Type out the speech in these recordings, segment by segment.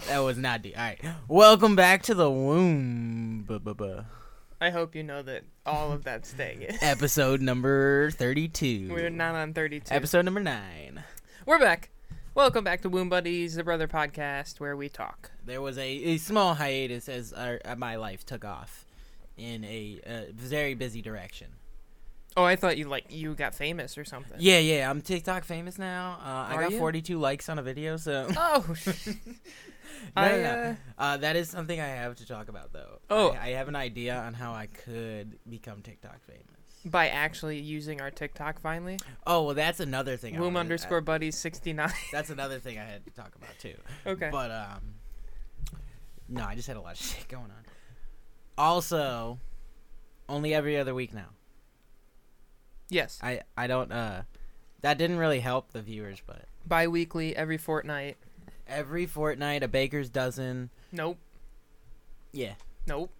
That was not deep. All right. Welcome back to the womb. I hope you know that all of that's staying in. Episode number 32. We're not on 32. Episode number 9. We're back. Welcome back to Womb Buddies, the brother podcast where we talk. There was a small hiatus as my life took off in a very busy direction. Oh, I thought you got famous or something. Yeah. I'm TikTok famous now. I got you? 42 likes on a video, so. Oh. No. That is something I have to talk about, though. Oh. I have an idea on how I could become TikTok famous. By actually using our TikTok finally? Oh, well, that's another thing. Womb_buddies69. That's another thing I had to talk about, too. Okay. But, no, I just had a lot of shit going on. Also, only every other week now. Yes. I don't, that didn't really help the viewers, but. Bi-weekly, every fortnight. Every fortnight, a baker's dozen. Nope. Yeah. Nope.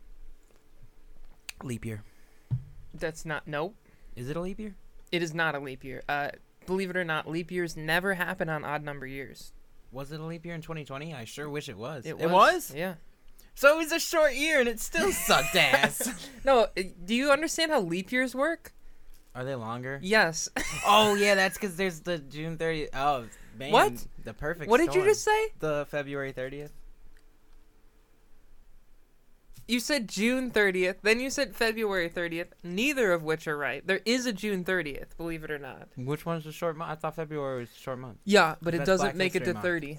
Leap year. That's not, nope. Is it a leap year? It is not a leap year. Believe it or not, leap years never happen on odd number years. Was it a leap year in 2020? I sure wish it was. It was? Yeah. So it was a short year and it still sucked ass. No, do you understand how leap years work? Are they longer? Yes. Oh, yeah, that's because there's the June 30th. Oh, man. What? The perfect What did you storm. just say? The February 30th. You said June 30th, then you said February 30th, neither of which are right. There is a June 30th, believe it or not. Which one's the short month? I thought February was a short month. Yeah, but it That's doesn't Black make it History to Month. 30.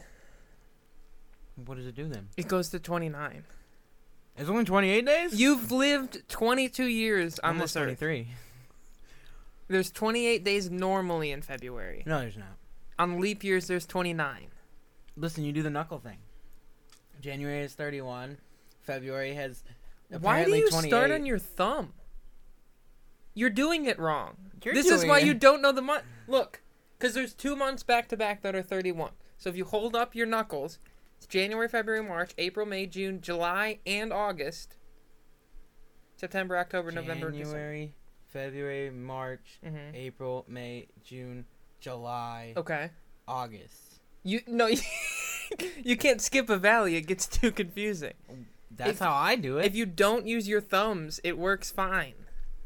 What does it do then? It goes to 29. It's only 28 days? You've lived 22 years on Almost this earth. 23. There's 28 days normally in February. No, there's not. On leap years, there's 29. Listen, you do the knuckle thing. January is 31. February has Why do apparently you 28. start on your thumb? You're doing it wrong. You're This is doing why it. you don't know the month. Look, because there's 2 months back to back that are 31. So if you hold up your knuckles, it's January, February, March, April, May, June, July, and August. September, October, November, December. January, February, March, Mhm. April, May, June, July, Okay. August. You can't skip a valley. It gets too confusing. That's how I do it. If you don't use your thumbs, it works fine.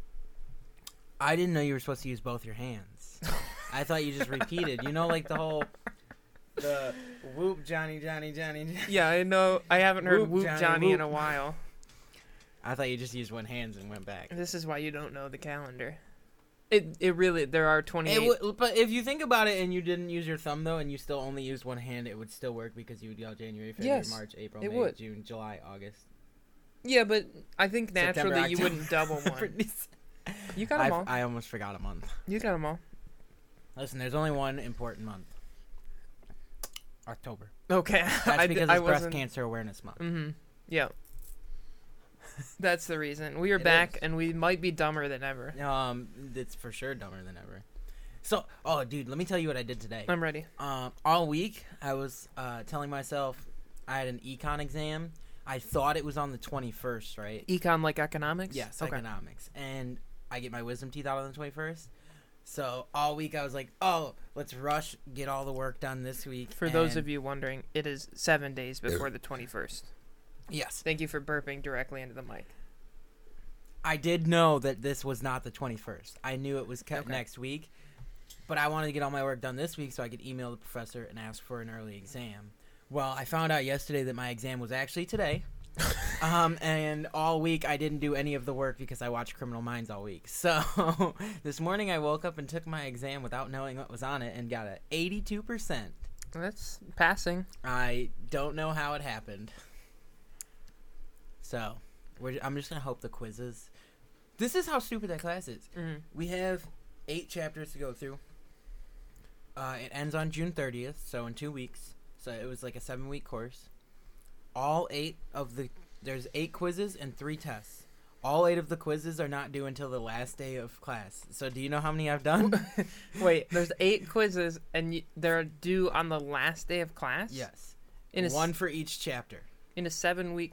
I didn't know you were supposed to use both your hands. I thought you just repeated. You know, like the whoop Johnny. Yeah, I know. I haven't heard Whoop, Whoop Johnny, Johnny in whoop. a while. I thought you just used one hand and went back. This is why you don't know the calendar. It really, there are 28. But if you think about it and you didn't use your thumb, though, and you still only used one hand, it would still work because you would go January, February, Yes, March, April, it May, would. June, July, August. Yeah, but I think September, naturally you October, wouldn't double one. You got them all. I almost forgot a month. You got them all. Listen, there's only one important month. October. Okay. That's because it's Breast wasn't- Cancer Awareness Month. Mm-hmm. Yeah. That's the reason. We are It back, is. and we might be dumber than ever. It's for sure dumber than ever. So, oh, dude, let me tell you what I did today. I'm ready. All week, I was telling myself I had an econ exam. I thought it was on the 21st, right? Econ like economics? Yes, Okay. economics. And I get my wisdom teeth out on the 21st. So all week I was like, oh, let's rush, get all the work done this week. For those of you wondering, it is 7 days before the 21st. Yes. Thank you for burping directly into the mic. I did know that this was not the 21st. I knew it was Okay. next week. But I wanted to get all my work done this week so I could email the professor and ask for an early exam. Well, I found out yesterday that my exam was actually today. And all week I didn't do any of the work because I watched Criminal Minds all week. So this morning I woke up and took my exam without knowing what was on it and got an 82%. That's passing. I don't know how it happened. So I'm just going to hope the quizzes. This is how stupid that class is. Mm-hmm. We have 8 chapters to go through. It ends on June 30th, so in 2 weeks. So it was like a 7-week course. There's 8 quizzes and 3 tests. All 8 of the quizzes are not due until the last day of class. So do you know how many I've done? Wait, there's 8 quizzes, and they're due on the last day of class? Yes. In a, One for each chapter. in a 7-week...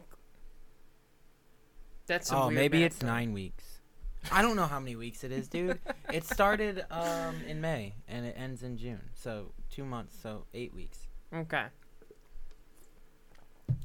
That's some Oh, weird maybe math, it's though. 9 weeks. I don't know how many weeks it is, dude. It started in May, and it ends in June. So 2 months, so 8 weeks. Okay.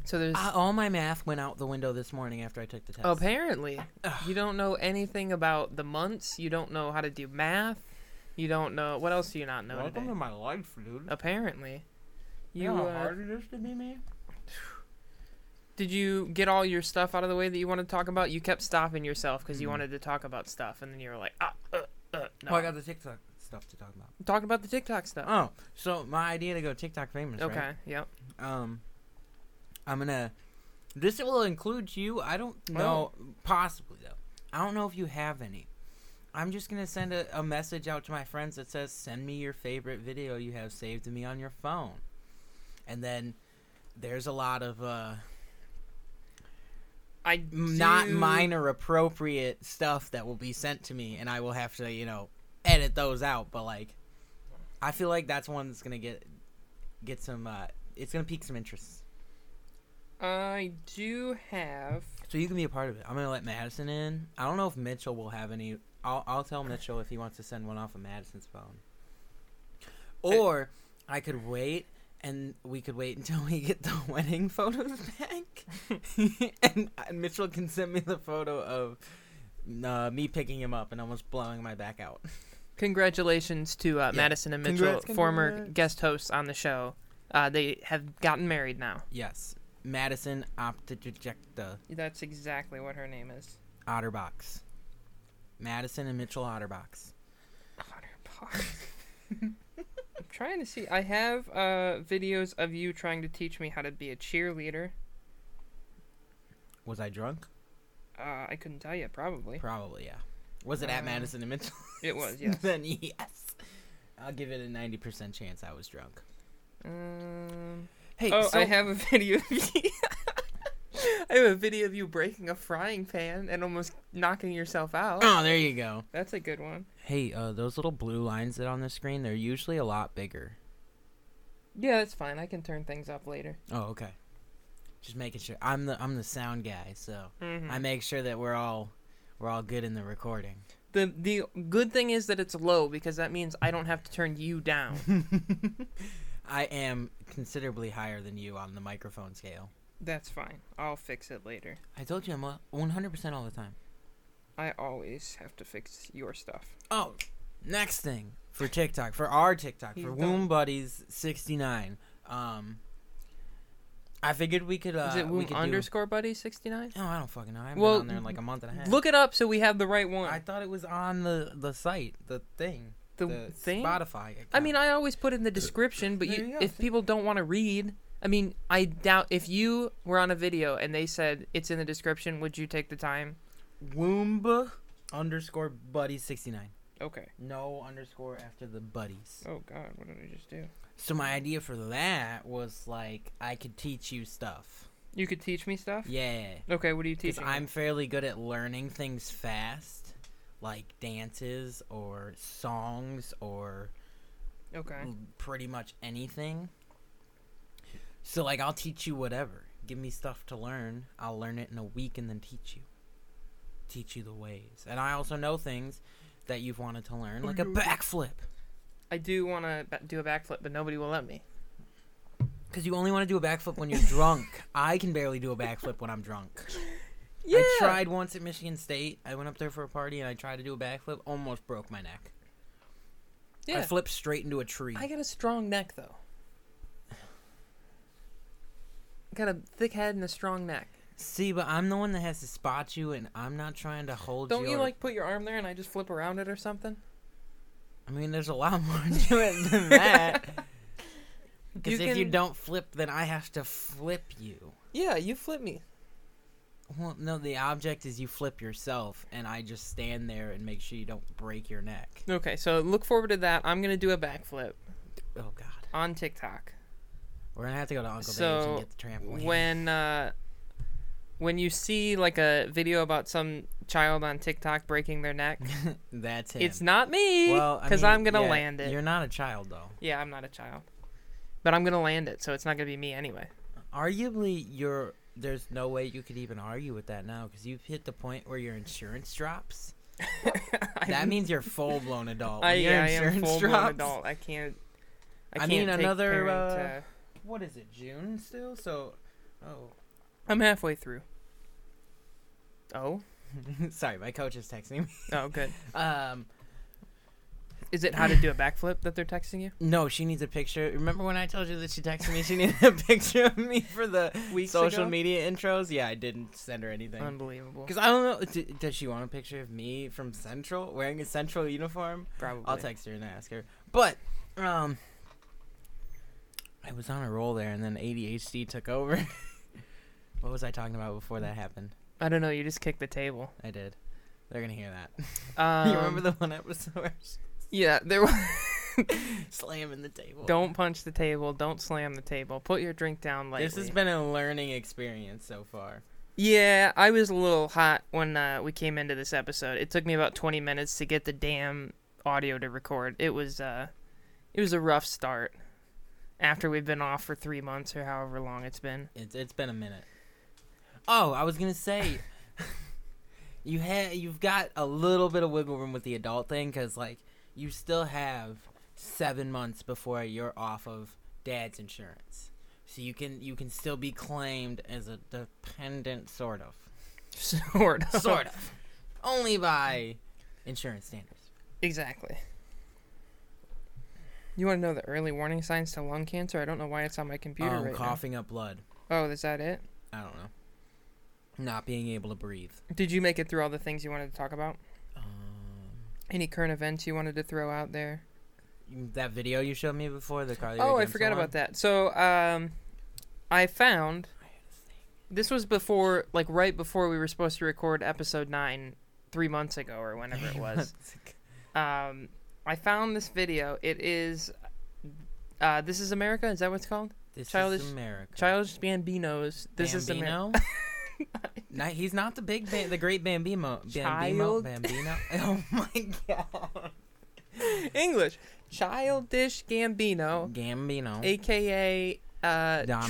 So there's All my math went out the window this morning after I took the test. apparently you don't know anything about the months. You don't know how to do math. You don't know what else do you not know Welcome today? to my life, dude. Apparently, You know how hard it is to be me? did you get all your stuff out of the way that you wanted to talk about? You kept stopping yourself because you wanted to talk about stuff, and then you were like, no. Oh, I got the TikTok stuff to talk about. Talk about the TikTok stuff. Oh, so my idea to go TikTok famous, Okay. right? Yep. I'm gonna. This will include you. I don't know. Possibly though. I don't know if you have any. I'm just gonna send a message out to my friends that says, "Send me your favorite video you have saved to me on your phone," and then there's a lot of not minor appropriate stuff that will be sent to me, and I will have to edit those out. But like, I feel like that's one that's gonna get some. It's gonna pique some interest. I do have. So you can be a part of it. I'm gonna let Madison in. I don't know if Mitchell will have any. I'll tell Mitchell if he wants to send one off of Madison's phone. Or I could wait, and we could wait until we get the wedding photos back, and Mitchell can send me the photo of me picking him up and almost blowing my back out. Congratulations to Madison and Mitchell, former guest hosts on the show. They have gotten married now. Yes, Madison Optejecta That's exactly what her name is. Otterbox. Madison and Mitchell Otterbox. I'm trying to see. I have videos of you trying to teach me how to be a cheerleader. Was I drunk? I couldn't tell you. Probably. Probably, yeah. Was it at Madison and Mitchell? It was, yes. Then yes. I'll give it a 90% chance I was drunk. Hey, I have a video of you. I have a video of you breaking a frying pan and almost knocking yourself out. Oh, there you go. That's a good one. Hey, those little blue lines that are on the screen, they're usually a lot bigger. Yeah, that's fine. I can turn things up later. Oh, okay. Just making sure. I'm the sound guy, so Mm-hmm. I make sure that we're all good in the recording. The good thing is that it's low because that means I don't have to turn you down. I am considerably higher than you on the microphone scale. That's fine. I'll fix it later. I told you I'm 100% all the time. I always have to fix your stuff. Oh, next thing for TikTok, for our TikTok, He's for done. Womb Buddies 69. I figured we could. Is it we Womb could underscore buddy 69? No, I don't fucking know. I haven't Well, been on there in like a month and a half. Look it up so we have the right one. I thought it was on the site, the thing, the thing? Spotify. I mean, I always put it in the description, but There you go. if people don't want to read, I mean, I doubt if you were on a video and they said it's in the description, would you take the time? Womb underscore buddies 69. Okay. No underscore after the buddies. Oh God, what did I just do? So my idea for that was like I could teach you stuff. You could teach me stuff? Yeah. Okay, what are you Because teaching? I'm fairly good at learning things fast, like dances or songs or Okay. pretty much anything. So like I'll teach you whatever. Give me stuff to learn. I'll learn it in a week and then teach you the ways. And I also know things that you've wanted to learn, like a backflip. I do want to do a backflip, but nobody will let me. Because you only want to do a backflip when you're drunk. I can barely do a backflip when I'm drunk. Yeah. I tried once at Michigan State. I went up there for a party and I tried to do a backflip. Almost broke my neck. Yeah. I flipped straight into a tree. I got a strong neck, though. Got a thick head and a strong neck. See, but I'm the one that has to spot you, and I'm not trying to hold you. Don't you, like, put your arm there and I just flip around it or something? I mean, there's a lot more to it than that. Because if you don't flip, then I have to flip you. Yeah, you flip me. Well, no, the object is you flip yourself, and I just stand there and make sure you don't break your neck. Okay, so look forward to that. I'm going to do a backflip Oh, God. on TikTok. We're going to have to go to Uncle Dave's So, and get the trampoline. when you see, like, a video about some child on TikTok breaking their neck, That's him. it's not me, Well, because I'm going to land it. You're not a child, though. Yeah, I'm not a child. But I'm going to land it, so it's not going to be me anyway. Arguably, there's no way you could even argue with that now, because you've hit the point where your insurance drops. That means you're full-blown adult. When your I am insurance full-blown drops- adult. I can't mean, take another, parent, what is it, June still? So Oh. I'm halfway through. Oh? Sorry, my coach is texting me. Oh, good. Um, Is it how to do a backflip that they're texting you? no, she needs a picture. Remember when I told you that she texted me? She needed a picture of me for the Weeks social ago? media intros. Yeah, I didn't send her anything. Unbelievable. Because I don't know. Does she want a picture of me from Central wearing a Central uniform? Probably. I'll text her and ask her. But I was on a roll there, and then ADHD took over. What was I talking about before that happened? I don't know. You just kicked the table. I did. They're gonna hear that. Um, You remember the one episode where Yeah, there was. slamming the table? Don't punch the table. Don't slam the table. Put your drink down lightly. This has been a learning experience so far. Yeah, I was a little hot when we came into this episode. It took me about 20 minutes to get the damn audio to record. It was a rough start. After we've been off for 3 months or however long it's been. It's been a minute. Oh, I was gonna say, you've got a little bit of wiggle room with the adult thing, because like you still have 7 months before you're off of dad's insurance, so you can still be claimed as a dependent, sort of, Sort of. only by insurance standards. Exactly. You want to know the early warning signs to lung cancer? I don't know why it's on my computer right Coughing up blood. now. Oh, is that it? I don't know. Not being able to breathe. Did you make it through all the things you wanted to talk about? Any current events you wanted to throw out there? That video you showed me before, the Carly. Oh, Rae I forgot Jepsen about one? that. So, I found this was before, like right before we were supposed to record episode 9 3 months ago or whenever it was. I found this video. It is, This Is America. Is that what it's called? This Childish- is America. Childish Bambino's This Is America. Bambino? No, he's not the the great Bambino. Child- Bambino. Oh my god. English. Childish Gambino, Gambino. a.k.a. Donald.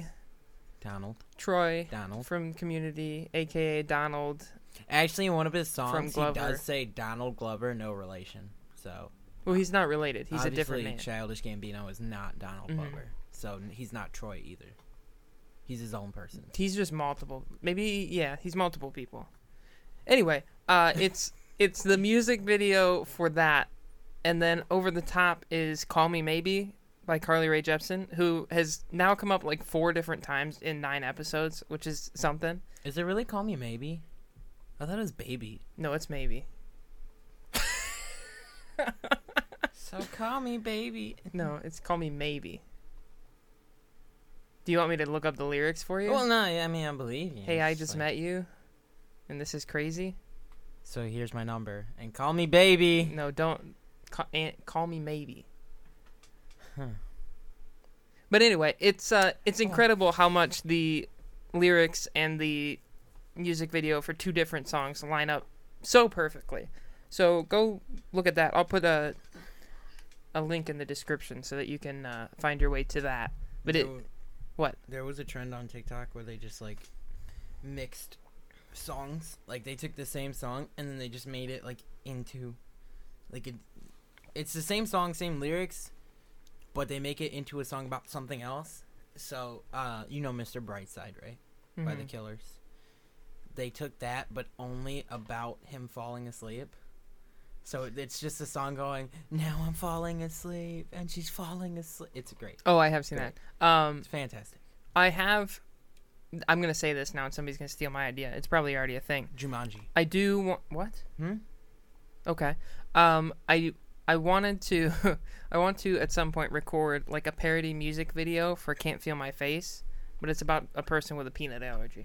Troy Donald. from Community, a.k.a. Donald. Actually, in one of his songs, he Glover. does say Donald Glover, no relation. So Well, he's not related. He's a obviously, different man. Childish Gambino is not Donald Mhm. Glover. So he's not Troy either. He's his own person. He's just multiple. Maybe, yeah, he's multiple people. Anyway, it's the music video for that. And then over the top is Call Me Maybe by Carly Rae Jepsen, who has now come up like 4 different times in 9 episodes, which is something. Is it really Call Me Maybe? I thought it was Baby. No, it's Maybe. So call me baby. No, it's Call Me Maybe. Do you want me to look up the lyrics for you? Well, no, I mean, I believe you. Hey, I It's just like, met you, and this is crazy. So here's my number. And call me baby. No, don't. Call Me Maybe. Huh. But anyway, it's incredible how much the lyrics and the music video for 2 different songs line up so perfectly. So go look at that. I'll put a link in the description so that you can find your way to that. But what? There was a trend on TikTok where they just like mixed songs. Like they took the same song and then they just made it like into like it's the same song, same lyrics, but they make it into a song about something else. So, you know Mr. Brightside, right? By the Mhm. Killers. They took that, but only about him falling asleep. So it's just a song going, now I'm falling asleep, and she's falling asleep. It's great. Oh, I have seen Great. that. It's fantastic. I'm going to say this now and somebody's going to steal my idea. It's probably already a thing. Jumanji. I do want... What? Hmm? Okay. I wanted to... I want to, at some point, record, like, a parody music video for Can't Feel My Face, but it's about a person with a peanut allergy.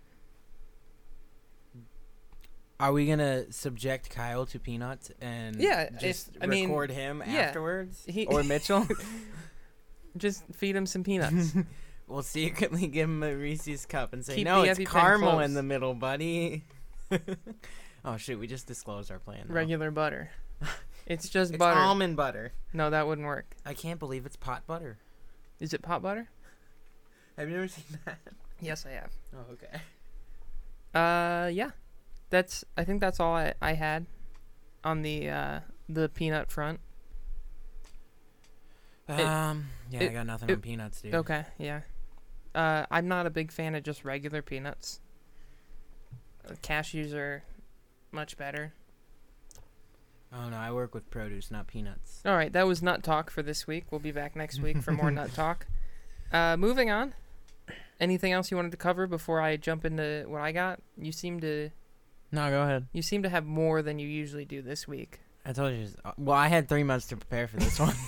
Are we gonna subject Kyle to peanuts and Yeah, just I mean, record him yeah. afterwards? He- Or Mitchell? Just feed him some peanuts. We'll secretly give him a Reese's cup and say, Keep no, the it's EpiPen caramel close." in the middle, buddy. Oh, shoot, we just disclosed our plan. now. Regular butter. It's just It's butter. almond butter. No, that wouldn't work. I can't believe it's pot butter. Is it pot butter? Have you ever seen that? Yes, I have. Oh, okay. Yeah. I think that's all I had on the peanut front. Yeah, I got nothing it- on peanuts, dude. Okay, yeah. I'm not a big fan of just regular peanuts. Cashews are much better. Oh no, I work with produce, not peanuts. All right, that was Nut Talk for this week. We'll be back next week for more Nut Talk. Moving on. Anything else you wanted to cover before I jump into what I got? You seem to No, go ahead. have more than you usually do this week. I told you. Well, I had 3 months to prepare for this one.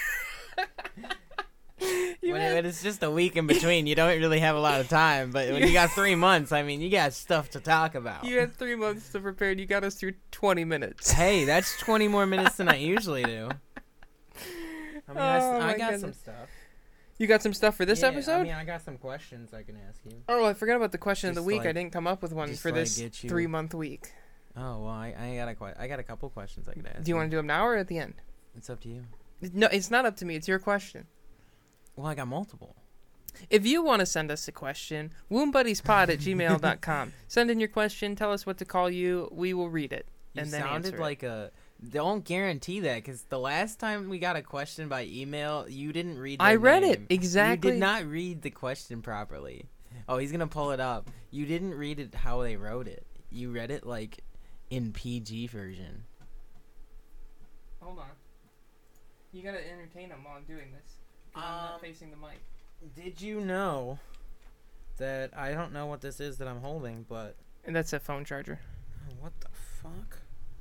When it's just a week in between, you don't really have a lot of time. But when you got 3 months, I mean, you got stuff to talk about. You had 3 months to prepare, and you got us through 20 minutes. Hey, that's 20 more minutes than I usually do. I mean, I got goodness. some stuff. You got some stuff for this episode? I mean, I got some questions I can ask you. Oh, I forgot about the question of the Just week. like- I didn't come up with one just for like this get you- 3-month week. Oh well, I got a couple questions I could ask. Do you want to do them now or at the end? It's up to you. No, it's not up to me. It's your question. Well, I got multiple. If you want to send us a question, wombuddiespod@gmail.com. Send in your question. Tell us what to call you. We will read it. You and then sounded answer like a. Don't guarantee that because the last time we got a question by email, you didn't read. I their read it. name. Exactly. You did not read the question properly. Oh, he's gonna pull it up. You didn't read it how they wrote it. You read it like in PG version. Hold on. You got to entertain them while I'm doing this. 'Cause I'm not facing the mic. Did you know that I don't know what this is that I'm holding, but And that's a phone charger. what the fuck?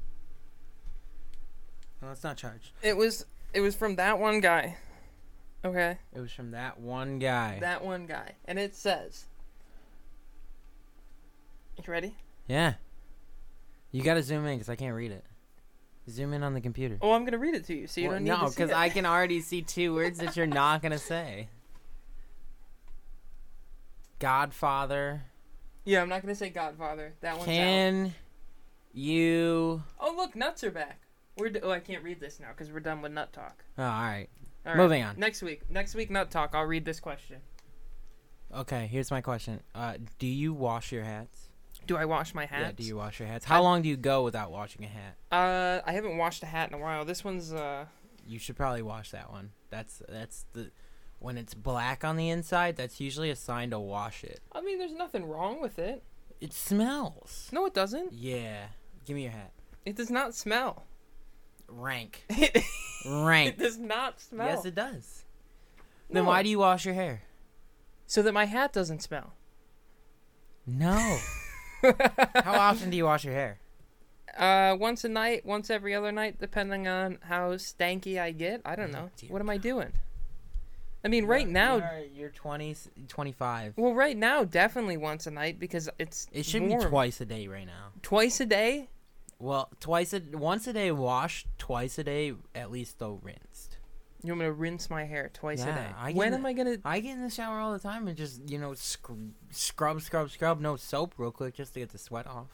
Oh, it's not charged. It was from that one guy. Okay. It was from that one guy. That one guy. And it says. You ready? Yeah. You gotta zoom in because I can't read it. Zoom in on the computer. Oh, I'm going to read it to you so you Well, don't need no, to see because it. I can already see 2 words that you're not gonna say. Godfather. Yeah, I'm not going to say Godfather. That one's out. Can you? Oh, look, nuts are back. Oh, I can't read this now because we're done with Nut Talk. Oh, all right. All right, Moving on. Next week, Nut Talk, I'll read this question. Okay, here's my question. Do you wash your hats? Do I wash my hats? Yeah, do you wash your hats? How long do you go without washing a hat? I haven't washed a hat in a while. This one's, You should probably wash that one. That's the when it's black on the inside, that's usually a sign to wash it. I mean, there's nothing wrong with it. It smells. No, it doesn't. Yeah. Give me your hat. It does not smell. Rank. It Rank. does not smell. Yes, it does. Then No. why do you wash your hair? So that my hat doesn't smell. No. How often do you wash your hair? Once a night, once every other night, depending on how stanky I get. I don't know. dear What am I doing? I mean, right now, You're 20, 25. well, right now, definitely once a night because it's It should warm. be twice a day right now. Twice a day? Well, once a day washed, twice a day at least though rinsed. You want me to rinse my hair twice a Yeah, day? I get When it. am I gonna? I get in the shower all the time and just, scrub, no soap real quick just to get the sweat off.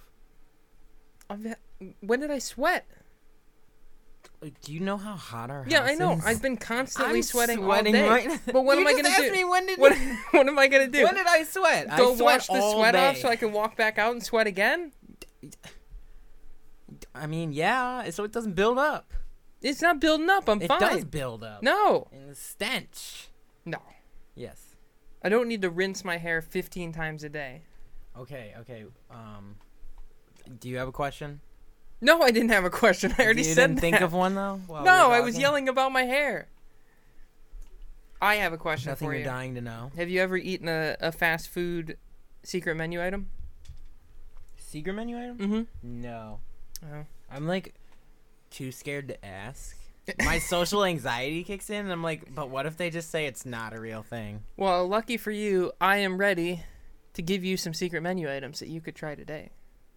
When did I sweat? Do you know how hot our Yeah, house I know. is? I've been constantly I'm sweating all sweating day. right now. But what You am I just gonna asked do? me when did What am I gonna do? When did I sweat? Go I sweat wash the all sweat off day. so I can walk back out and sweat again? I mean, yeah, so it doesn't build up. It's not building up. I'm It fine. does build up. No. In the stench. No. Yes. I don't need to rinse my hair 15 times a day. Okay. Do you have a question? No, I didn't have a question. I already you said didn't that. think of one though? while we No, were I was talking? yelling about my hair. I have a question Nothing for you're you. dying to know. Have you ever eaten a fast food secret menu item? Secret menu item? Mm-hmm. No. Oh. I'm like too scared to ask. My social anxiety kicks in and I'm like, but what if they just say it's not a real thing? Well, lucky for you, I am ready to give you some secret menu items that you could try today.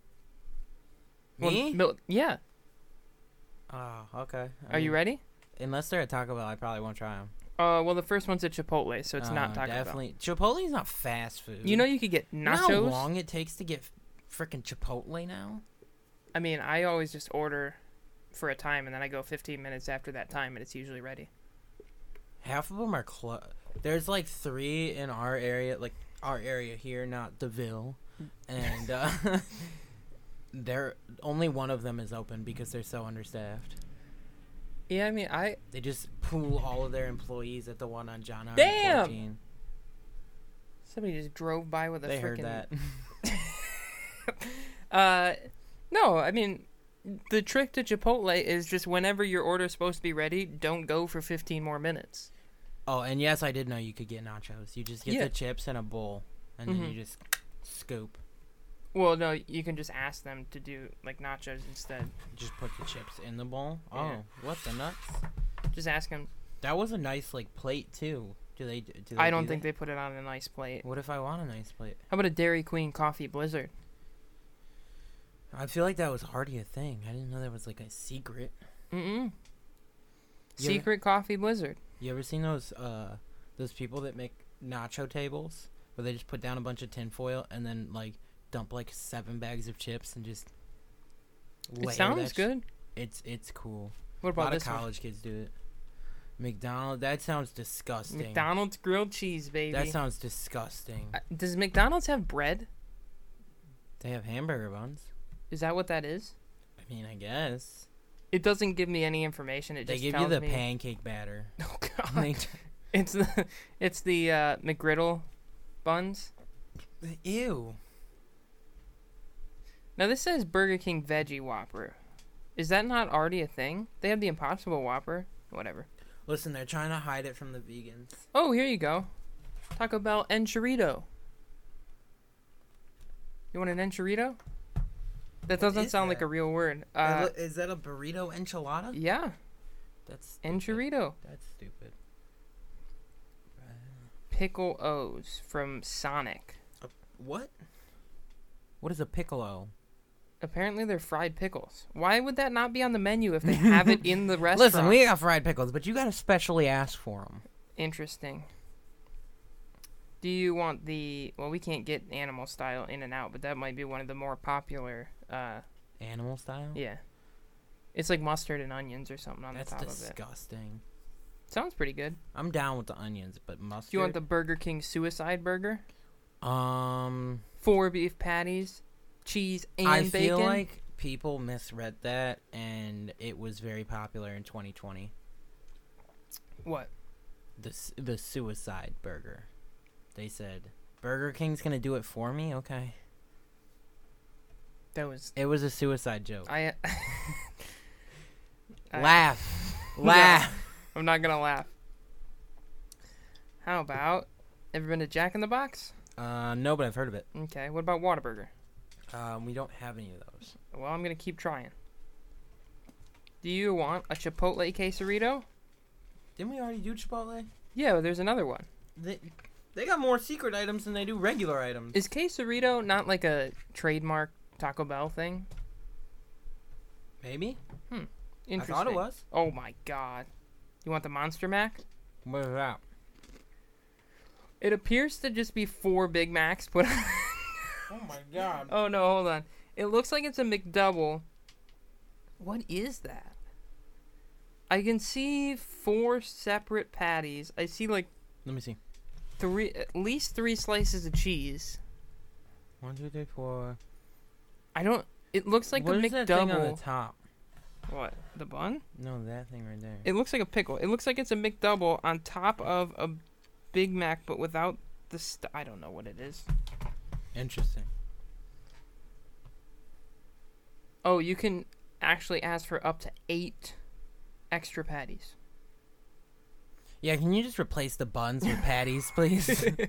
Me? Well, yeah. Oh, okay. Are you ready? Unless they're at Taco Bell, I probably won't try them. Well, the first one's at Chipotle, so it's not Taco Bell. Definitely. Chipotle's not fast food. You know you could get You know how nachos? long it takes to get freaking Chipotle now? I mean, I always just order for a time, and then I go 15 minutes after that time, and it's usually ready. Half of them are There's like 3 in our area, like our area here, not the Ville, and they're only one of them is open because they're so understaffed. Yeah, I mean, They just pool all of their employees at the one on John R. Damn! 14. Somebody just drove by with a They freaking... heard that. No, I mean, the trick to Chipotle is just whenever your order is supposed to be ready, don't go for 15 more minutes. Oh, and yes, I did know you could get nachos. You just get the chips in a bowl, and then you just scoop. Well, no, you can just ask them to do, like, nachos instead. Just put the chips in the bowl? Yeah. Oh, what the nuts? Just ask them. That was a nice, like, plate, too. Do they I don't think they put it on a nice plate. What if I want a nice plate? How about a Dairy Queen coffee blizzard? I feel like that was already a thing. I didn't know that was, like, a secret. Secret coffee blizzard. You ever seen those people that make nacho tables? Where they just put down a bunch of tinfoil and then, like, dump, like, 7 bags of chips and just It sounds good. It's cool. What about a lot this of college kids do it. McDonald's, that sounds disgusting. McDonald's grilled cheese, baby. That sounds disgusting. Does McDonald's have bread? They have hamburger buns. Is that what that is? I mean, I guess. It doesn't give me any information. They give you the pancake batter. Oh god. It's the McGriddle buns. Ew. Now this says Burger King Veggie Whopper. Is that not already a thing? They have the Impossible Whopper. Whatever. Listen, they're trying to hide it from the vegans. Oh, here you go. Taco Bell Enchilito. You want an enchilito? That doesn't sound like a real word. Is that a burrito enchilada? Yeah. That's stupid. Enchilito. That's stupid. Pickle O's from Sonic. What? What is a piccolo? Apparently they're fried pickles. Why would that not be on the menu if they have it in the restaurant? Listen, we got fried pickles, but you gotta specially ask for them. Interesting. Do you want well, we can't get animal style In and Out, but that might be one of the more popular. Animal style? Yeah. It's like mustard and onions or something on the top of it. That's disgusting. Sounds pretty good. I'm down with the onions, but mustard. Do you want the Burger King Suicide Burger? 4 beef patties, cheese, and bacon. I feel like people misread that, and it was very popular in 2020. What? The Suicide Burger. They said, Burger King's gonna do it for me? Okay. It was a suicide joke. Laugh. Laugh. I'm not gonna laugh. How about, ever been to Jack in the Box? No, but I've heard of it. Okay, what about Whataburger? We don't have any of those. Well, I'm gonna keep trying. Do you want a Chipotle quesarito? Didn't we already do Chipotle? Yeah, there's another one. They got more secret items than they do regular items. Is quesarito not like a trademark Taco Bell thing? Maybe. Interesting. I thought it was. Oh my god. You want the Monster Mac? What is that? It appears to just be 4 Big Macs put on. Oh my god. Oh no, hold on. It looks like it's a McDouble. What is that? I can see 4 separate patties. I see like Let me see. at least 3 slices of cheese. 1, 2, 3, 4. It looks like what a is McDouble. That thing on the top? What? The bun? No, that thing right there. It looks like a pickle. It looks like it's a McDouble on top of a Big Mac, but without the I don't know what it is. Interesting. Oh, you can actually ask for up to 8 extra patties. Yeah, can you just replace the buns with patties, please?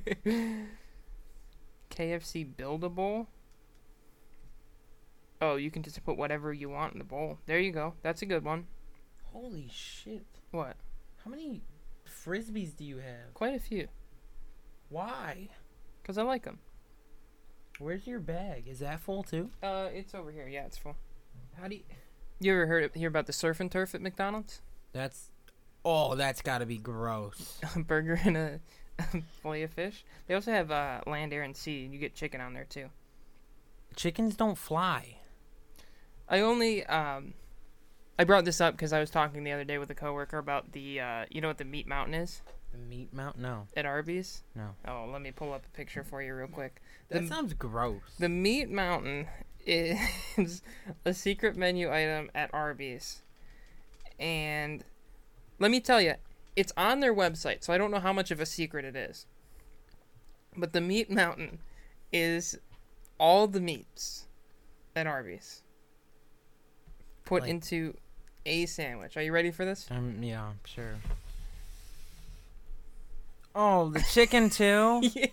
KFC Build-A-Bowl. Oh, you can just put whatever you want in the bowl. There you go. That's a good one. Holy shit. What? How many Frisbees do you have? Quite a few. Why? Because I like them. Where's your bag? Is that full too? It's over here. Yeah, it's full. How do you... You ever hear about the surf and turf at McDonald's? That's gotta be gross. A burger and a fillet of fish. They also have land, air, and sea. You get chicken on there too. Chickens don't fly. I brought this up because I was talking the other day with a coworker about the, you know what the Meat Mountain is? The Meat Mountain? No. At Arby's? No. Oh, let me pull up a picture for you real quick. That sounds gross. The Meat Mountain is a secret menu item at Arby's. And let me tell you, it's on their website, so I don't know how much of a secret it is. But the meat mountain is all the meats at Arby's put Like- into a sandwich. Are you ready for this? Yeah, sure. Oh, the chicken too? Yeah.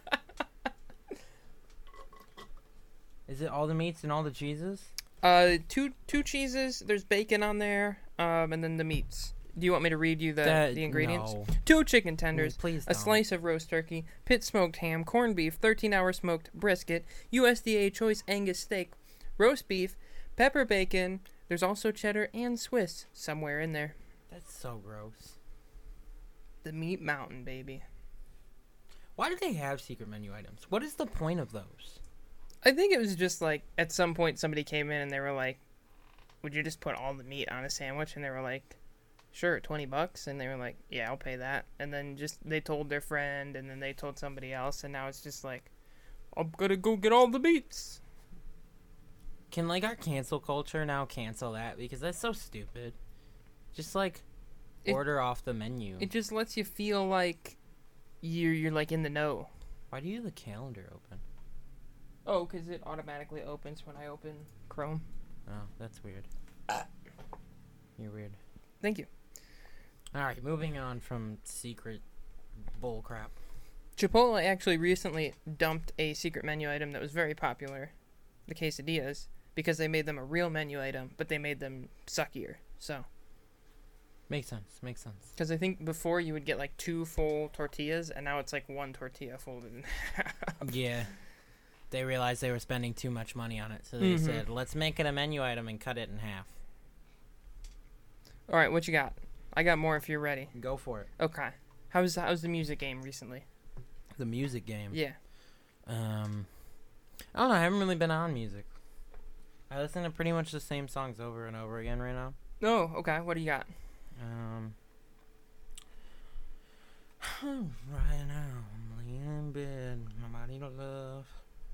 Is it all the meats and all the cheeses? Two cheeses. There's bacon on there. And then the meats. Do you want me to read you the ingredients? No. 2 chicken tenders, Please a don't. slice of roast turkey, pit smoked ham, corned beef, 13-hour smoked brisket, USDA choice Angus steak, roast beef, pepper bacon. There's also cheddar and Swiss somewhere in there. That's so gross. The meat mountain, baby. Why do they have secret menu items? What is the point of those? I think it was just like at some point somebody came in and they were like, "Would you just put all the meat on a sandwich?" And they were like, "Sure, $20." And they were like, "Yeah, I'll pay that." And then just they told their friend, and then they told somebody else, and now it's just like, "I'm gonna go get all the meats." Can like our cancel culture now cancel that? Because that's so stupid. Just like order off the menu. It just lets you feel like you're like in the know. Why do you have the calendar open? Oh, because it automatically opens when I open Chrome. Oh, that's weird. You're weird. Thank you. All right, moving on from secret bull crap. Chipotle actually recently dumped a secret menu item that was very popular, the quesadillas, because they made them a real menu item, but they made them suckier. So, Makes sense. Makes sense. because I think before you would get like 2 full tortillas, and now it's like 1 tortilla folded in half. Yeah. They realized they were spending too much money on it, so they said, let's make it a menu item and cut it in half. All right, what you got? I got more if you're ready. Go for it. Okay. How's the music game recently? The music game. Yeah. I don't know. I haven't really been on music. I listen to pretty much the same songs over and over again right now. Oh, okay. What do you got? Right now, I'm laying in bed, nobody to love.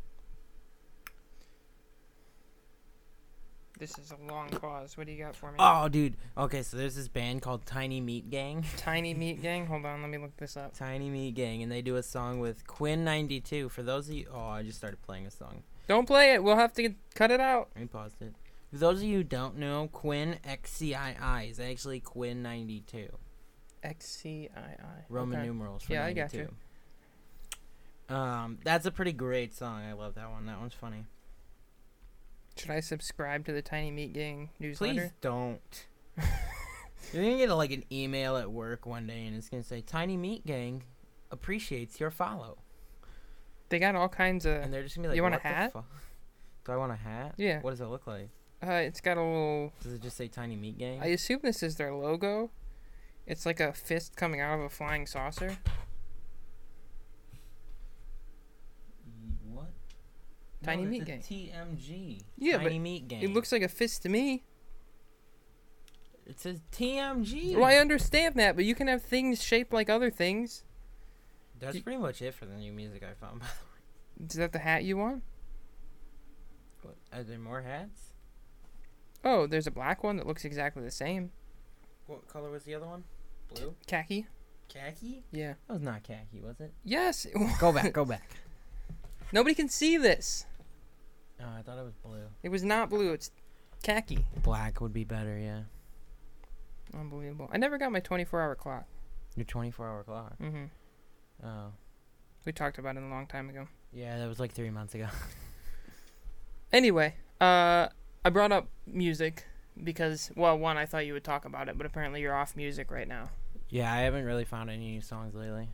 This is a long pause. What do you got for me? Oh, dude. Okay, so there's this band called Tiny Meat Gang. Tiny Meat Gang? Hold on, let me look this up. Tiny Meat Gang, and they do a song with Quinn92. For those of you... Oh, I just started playing a song. Don't play it. We'll have to cut it out. Let me pause it. For those of you who don't know, Quinn XCII is actually Quinn92. XCII. Roman Okay. numerals for Yeah, I 92. got you. That's a pretty great song. I love that one. That one's funny. Should I subscribe to the Tiny Meat Gang Please newsletter? don't. You're gonna get like an email at work one day, and it's gonna say Tiny Meat Gang appreciates your follow, They got all kinds of. and they're just gonna be like, You want a "What the hat? fu- Do I want a hat? Yeah. What does it look like? It's got a little. Does it just say Tiny Meat Gang? I assume this is their logo. It's like a fist coming out of a flying saucer. What? Tiny no, Meat it's a Gang. TMG. Yeah, Tiny but Meat Gang. It looks like a fist to me. It says TMG. Well, I understand that, but you can have things shaped like other things. That's pretty much it for the new music I found. Is that the hat you want? What, are there more hats? Oh, there's a black one that looks exactly the same. What color was the other one? Blue? Khaki? Khaki? Yeah. That was not khaki, was it? Yes. Go back, go back. Nobody can see this. Oh, I thought it was blue. It was not blue. It's khaki. Black would be better, yeah. Unbelievable. I never got my 24-hour clock. Your 24-hour clock. Mm-hmm. Oh. We talked about it a long time ago. Yeah, that was like 3 months ago. Anyway, I brought up music because, well, one, I thought you would talk about it, but apparently you're off music right now. Yeah, I haven't really found any new songs lately.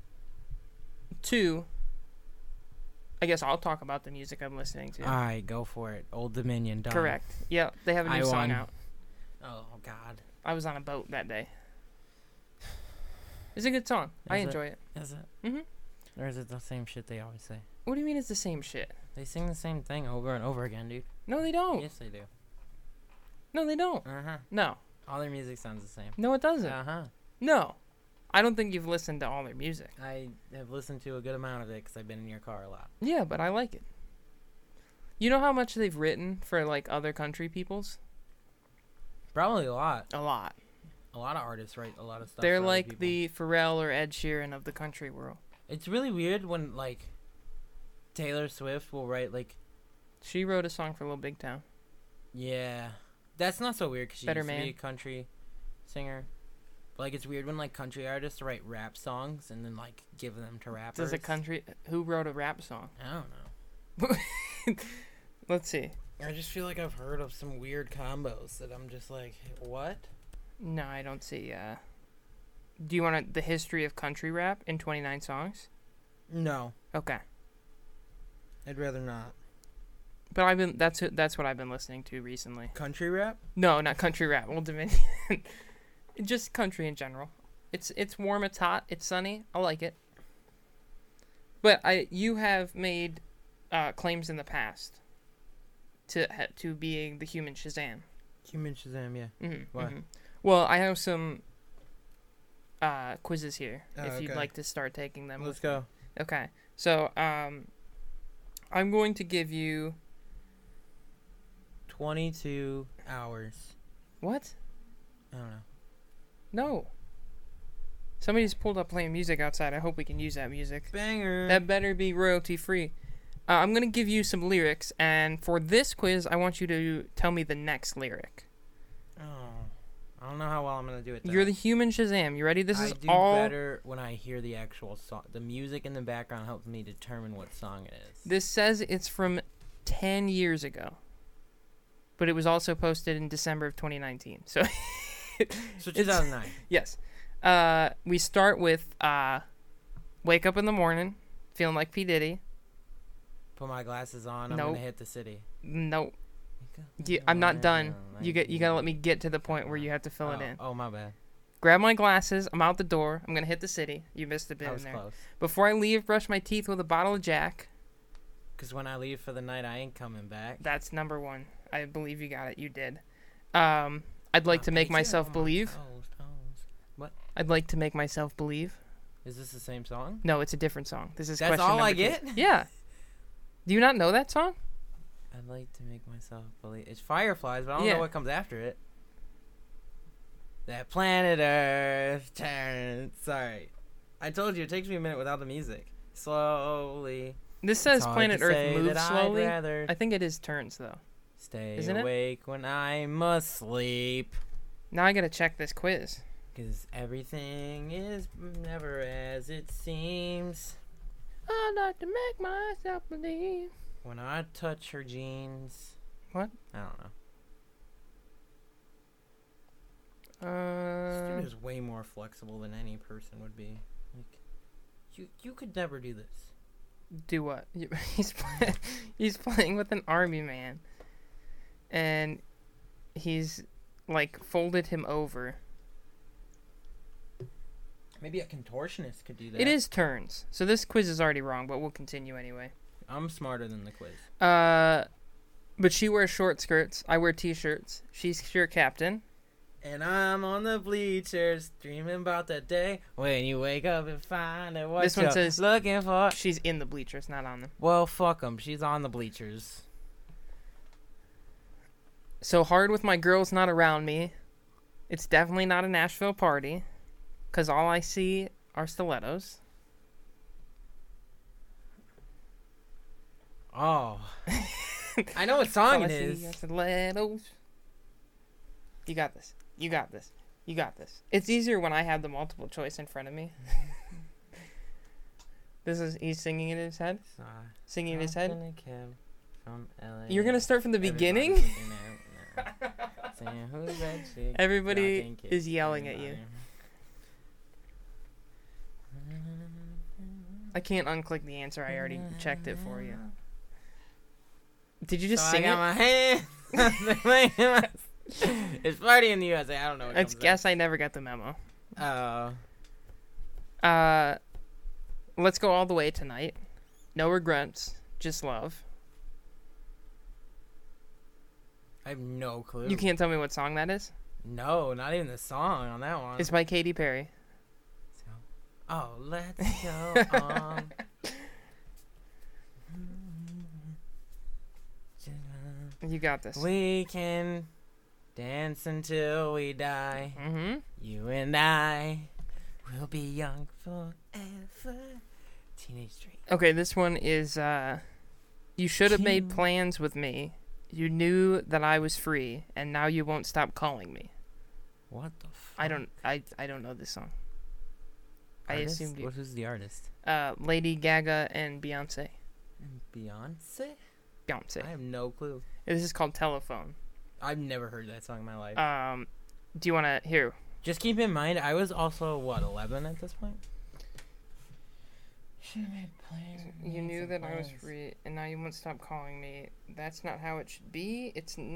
2, I guess I'll talk about the music I'm listening to. Alright, go for it. Old Dominion, done. Correct. Yeah, they have a new I song won. out. Oh, God. I was on a boat that day. It's a good song. I Is it? enjoy it. Is it? Mm-hmm. Or is it the same shit they always say? What do you mean it's the same shit? They sing the same thing over and over again, dude. No, they don't. Yes, they do. No, they don't. Uh-huh. No. All their music sounds the same. No, it doesn't. Uh-huh. No. I don't think you've listened to all their music. I have listened to a good amount of it because I've been in your car a lot. Yeah, but I like it. You know how much they've written for, like, other country peoples? Probably a lot. A lot. A lot of artists write a lot of stuff. They're for other like people. the Pharrell or Ed Sheeran of the country world. It's really weird when like Taylor Swift will write like, She wrote a song for Little Big Town. yeah, that's not so weird because she Better used to Man. be a country singer. But, like, it's weird when like country artists write rap songs and then like give them to rappers. Who wrote a rap song? I don't know. Let's see. I just feel like I've heard of some weird combos that I'm just like, what? No, I don't see. Do you want the history of country rap in 29 songs? No, Okay. I'd rather not. But that's what I've been listening to recently. Country rap? No, not country rap. Old Dominion. Just country in general. It's warm, it's hot, it's sunny. I like it. But you have made claims in the past to being the human Shazam. Human Shazam, yeah. Mm-hmm, Why? mm-hmm. Well, I have some quizzes here. Oh, if you'd okay. like to start taking them. Let's go. Okay. So I'm going to give you 22 hours. what? I don't know. No. Somebody's pulled up playing music outside. I hope we can use that music. Banger. That better be royalty free. I'm going to give you some lyrics, and for this quiz, I want you to tell me the next lyric. Oh, I don't know how well I'm gonna do it. You're the human Shazam. You ready? This I is do all. better when I hear the actual song. The music in the background helps me determine what song it is. This says it's from 10 years ago, but it was also posted in December of 2019. So, So 2009. yes. We start with wake up in the morning, feeling like P. Diddy. Put my glasses on. I'm Nope. gonna hit the city. Nope. I'm not done. You gotta let me get to the point where you have to fill it in. Oh, my bad. Grab my glasses. I'm out the door. I'm gonna hit the city. You missed a bit I in was there. close. Before I leave, brush my teeth with a bottle of Jack. Cause when I leave for the night, I ain't coming back. That's number one. I believe you got it. You did. I'd like to make myself believe. I'd like to make myself believe. Is this the same song? No, it's a different song. This is That's question all number I two. get? Yeah. Do you not know that song? I'd like to make myself believe. It's Fireflies, but I don't Yeah. know what comes after it. That planet Earth turns. Sorry. I told you, it takes me a minute without the music. Slowly. This says It's hard planet to Earth say moves that I'd slowly. rather I think it is turns though. stay Isn't it? awake when I'm asleep. Now I gotta check this quiz. Cause everything is never as it seems. I'd like to make myself believe. When I touch her jeans. What? I don't know. This dude is way more flexible than any person would be. Like, you could never do this. Do what? He's playing with an army man, and he's like folded him over. Maybe a contortionist could do that. It is turns. So this quiz is already wrong, but we'll continue anyway. I'm smarter than the quiz. But she wears short skirts. I wear t-shirts. She's shirt captain. And I'm on the bleachers, dreaming about the day when you wake up and find out what This one you're says- looking for. She's in the bleachers, not on them. Well, fuck 'em. She's on the bleachers. So hard with my girls not around me. It's definitely not a Nashville party, 'cause all I see are stilettos. Oh. I know what song All it I is. see are stilettos. You got this. You got this. You got this. It's easier when I have the multiple choice in front of me. He's singing in his head? Singing in his head? From LA. You're gonna start from the beginning? Saying, who's that chick? Everybody Rockin' kid is yelling at in you. my- I can't unclick the answer. I already checked it for you. Did you just So sing I got my hand. It's party in the USA. I don't know. it? I guess I never got the memo. Oh. Let's go all the way tonight. No regrets, just love. I have no clue. You can't tell me what song that is? No, not even the song on that one. It's by Katy Perry. Oh, let's go on. You got this. We can dance until we die. Mm-hmm. You and I will be young forever. Teenage Dream. Okay, this one is, you should have made Teen- plans with me. You knew that I was free, and now you won't stop calling me. What the fuck? I don't know this song. I Artist? assumed you. Who's the artist? Lady Gaga and Beyonce. Beyonce? Beyonce. I have no clue. This is called Telephone. I've never heard that song in my life. Do you want to hear? Just keep in mind, I was also, 11 at this point? Should have made plans. You knew that I was free, and now you won't stop calling me. That's not how it should be.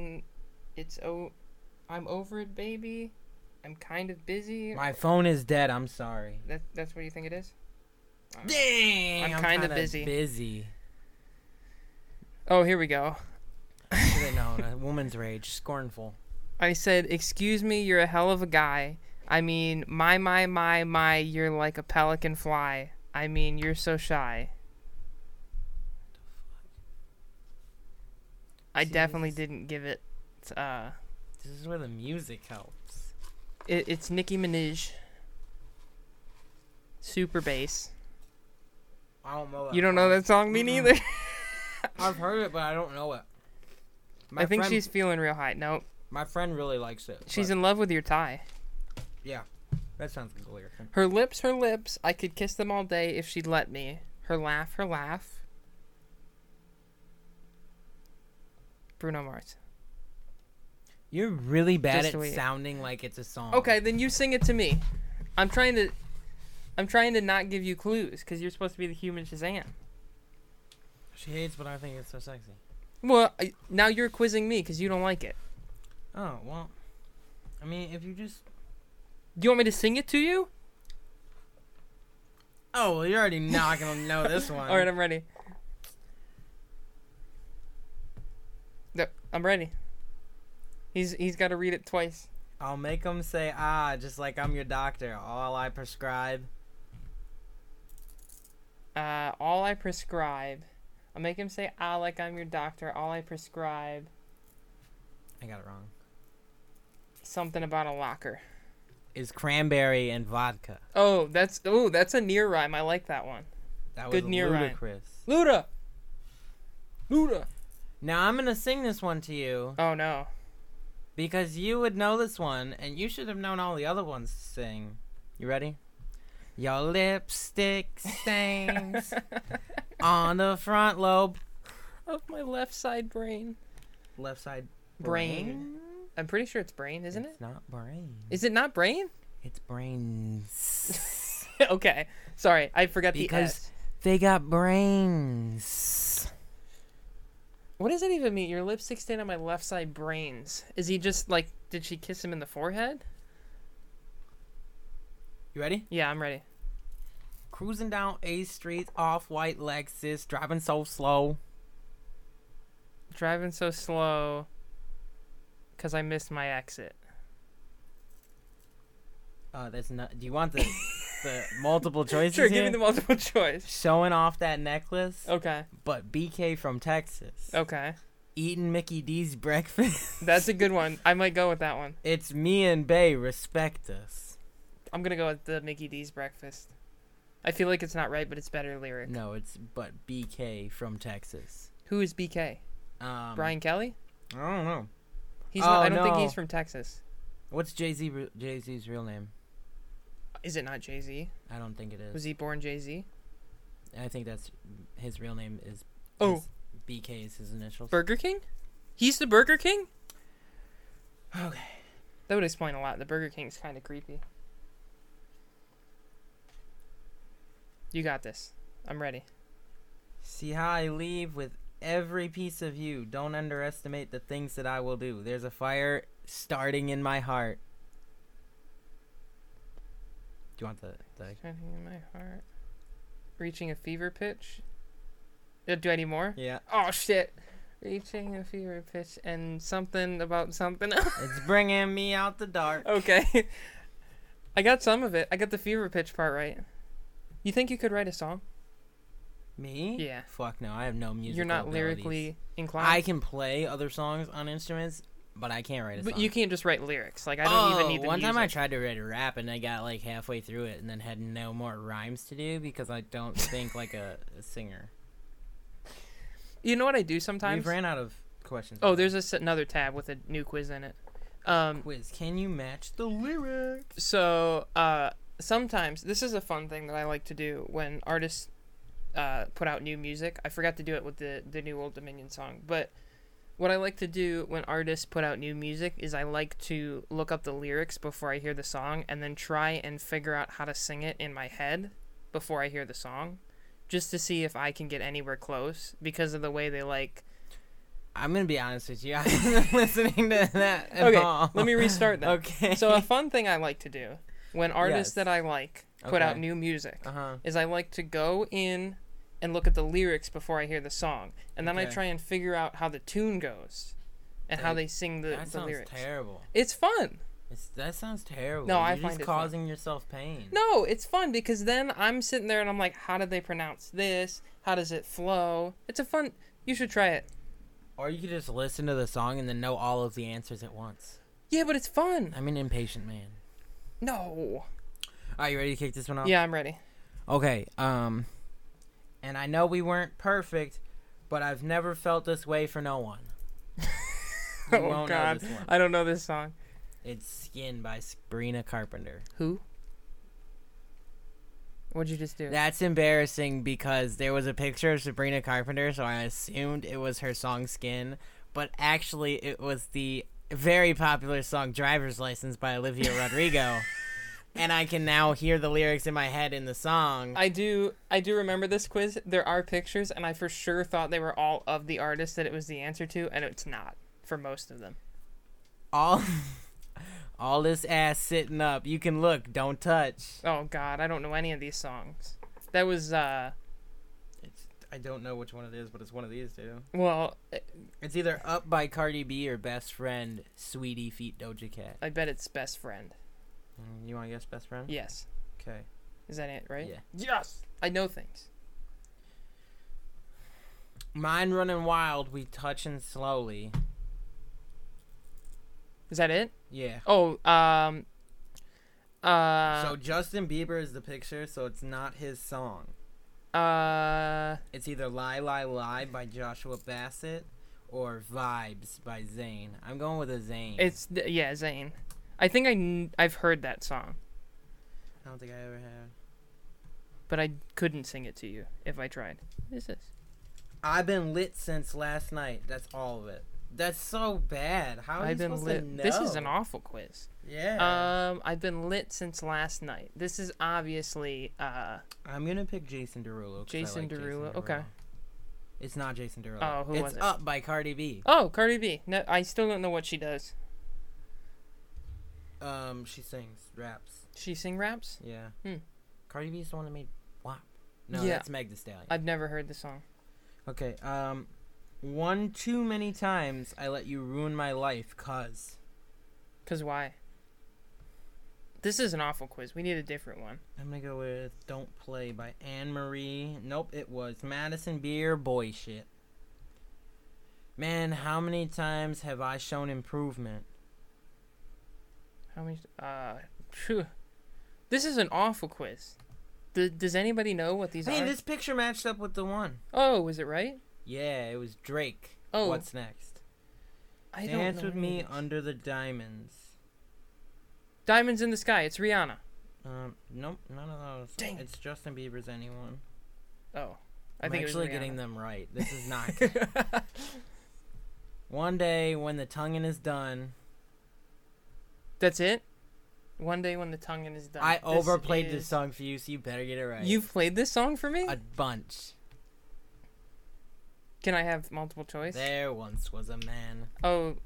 I'm over it, baby. I'm kind of busy. My phone is dead, I'm sorry. That's what you think it is? Dang! I'm kinda busy. busy. Oh, here we go. Should have known. A woman's rage. Scornful. I said, excuse me, you're a hell of a guy. I mean, my, you're like a pelican fly. I mean, you're so shy. I definitely didn't give it, This is where the music helps. it's Nicki Minaj. Super bass. I don't know that. You don't know that song? Me neither. I've heard it, but I don't know it. I think she's feeling real high. Nope. My friend really likes it. She's in love with your tie. Yeah. That sounds like a lyric. Her lips, I could kiss them all day if she'd let me. Her laugh. Bruno Mars. You're really bad Just at wait. sounding like it's a song. Okay, then you sing it to me. I'm trying to not give you clues because you're supposed to be the human Shazam. She hates, but I think it's so sexy. Well, now you're quizzing me because you don't like it. Oh, well. I mean, if you just... Do you want me to sing it to you? Oh, well, you're already not going to know this one. All right, I'm ready. No, I'm ready. He's got to read it twice. I'll make him say, just like I'm your doctor. All I prescribe. All I prescribe. I'll make him say, like I'm your doctor. All I prescribe. I got it wrong. Something about a locker. Is cranberry and vodka. Oh, that's a near rhyme. I like that one. That Good was near rhyme. ludicrous. Luda. Now I'm going to sing this one to you Oh no. because you would know this one, and you should have known all the other ones to sing. You ready? Your lipstick stains on the front lobe. Of my left side brain. Left side Brain. I'm pretty sure it's brain, isn't It's it? not brain. Is it not brain? It's brains. Okay. Sorry, I forgot the Because S. they got brains. What does that even mean? Your lipstick stain on my left side brains. Is he just like, did she kiss him in the forehead? You ready? Yeah, I'm ready. Cruising down A Street, off-white Lexus, driving so slow. Driving so slow because I missed my exit. That's not. Do you want the multiple choices Sure, here? give me the multiple choice. Showing off that necklace, Okay. but BK from Texas. Okay. Eating Mickey D's breakfast. That's a good one. I might go with that one. It's me and Bay, respect us. I'm going to go with the Mickey D's breakfast. I feel like it's not right, but it's better lyric. No, it's but BK from Texas. Who is BK? Brian Kelly? I don't know. He's not, I don't think no. he's from Texas. What's Jay-Z's real name? Is it not Jay-Z? I don't think it is. Was he born Jay-Z? I think that's his real name is. Oh. BK is his initials. Burger King? He's the Burger King? Okay. That would explain a lot. The Burger King's kind of creepy. You got this. I'm ready. See how I leave with every piece of you. Don't underestimate the things that I will do. There's a fire starting in my heart. Do you want the Shining in my heart. Reaching a fever pitch. Do I need more? Yeah. Oh, shit. Reaching a fever pitch and something about something else. It's bringing me out the dark. Okay. I got some of it. I got the fever pitch part right. You think you could write a song? Me? Yeah. Fuck no, I have no musical You're not abilities. lyrically inclined? I can play other songs on instruments, but I can't write a song. But you can't just write lyrics. Like, I don't even need the one time I music. tried to write a rap and I got like halfway through it and then had no more rhymes to do because I don't think like a singer. You know what I do sometimes? We've ran out of questions. Oh, there's another tab with a new quiz in it. Quiz. Can you match the lyrics? So, sometimes, this is a fun thing that I like to do when artists put out new music. I forgot to do it with the new Old Dominion song, but what I like to do when artists put out new music is I like to look up the lyrics before I hear the song and then try and figure out how to sing it in my head before I hear the song, just to see if I can get anywhere close because of the way they like... I'm going to be honest with you. I haven't been listening to that at all. Let me restart that. Okay. So a fun thing I like to do when artists Yes. that I like put out Okay. new music Uh-huh. is I like to go in and look at the lyrics before I hear the song. And then I Okay. try and figure out how the tune goes and how they sing That the sounds lyrics. terrible. It's fun. That sounds terrible. No, I You're find just it fun. causing yourself pain. No, it's fun because then I'm sitting there and I'm like, how did they pronounce this? How does it flow? It's a fun... You should try it. Or you could just listen to the song and then know all of the answers at once. Yeah, but it's fun. I'm an impatient man. No. Are you ready to kick this one off? Yeah, I'm ready. Okay, and I know we weren't perfect, but I've never felt this way for no one. You Oh, won't know God. this one. I don't know this song. It's Skin by Sabrina Carpenter. Who? What'd you just do? That's embarrassing because there was a picture of Sabrina Carpenter, so I assumed it was her song Skin, but actually it was the very popular song Driver's License by Olivia Rodrigo. And I can now hear the lyrics in my head in the song. I do remember this quiz. There are pictures, and I for sure thought they were all of the artist that it was the answer to, and it's not for most of them. All this ass sitting up. You can look, don't touch. Oh God, I don't know any of these songs. That was I don't know which one it is, but it's one of these two. well, It's either Up by Cardi B or Best Friend, Sweetie Feet Doja Cat. I bet it's Best Friend. You want to guess Best Friend? Yes, Okay. is that it? Right? Yeah. Yes, I know things. Mind running wild, we touching slowly. Is that it? Yeah. Oh, So Justin Bieber is the picture, so it's not his song. It's either Lie Lie Lie by Joshua Bassett or Vibes by Zayn. I'm going with a Zayn. yeah, Zayn. I think I've heard that song, I don't think I ever have. but I couldn't sing it to you if I tried. What is this? I've been lit since last night. That's all of it. That's so bad. How are I've you been supposed lit. to know? This is an awful quiz. Yeah. I've been lit since last night. This is obviously I'm gonna pick Jason Derulo. 'Cause I Jason like Derulo. Okay. It's not Jason Derulo. Oh, who it's was it? Up by Cardi B. Oh, Cardi B. No, I still don't know what she does. She sings, raps. She sing raps? Yeah. Hmm. Cardi B is the one that made WAP. No, Yeah. that's Meg Thee Stallion. I've never heard the song. Okay. One too many times I let you ruin my life, cause. 'Cause why? This is an awful quiz. We need a different one. I'm gonna go with Don't Play by Anne Marie. Nope, it was Madison Beer, Boy Shit. Man, how many times have I shown improvement? How many? Phew. This is an awful quiz. Does anybody know what these Hey, are? this picture matched up with the one. Oh, was it right? Yeah, it was Drake. Oh. What's next? I don't Dance know with any me of these. under the diamonds. Diamonds in the Sky. It's Rihanna. Nope, none of those. Dang. It's Justin Bieber's Anyone. Oh, I'm think actually it was getting Rihanna. them right. This is not good. One day when the tonguing is done. That's it. One day when the tonguing is done. I This overplayed is- this song for you, so you better get it right. You've played this song for me? a bunch. Can I have multiple choice? There once was a man. Oh,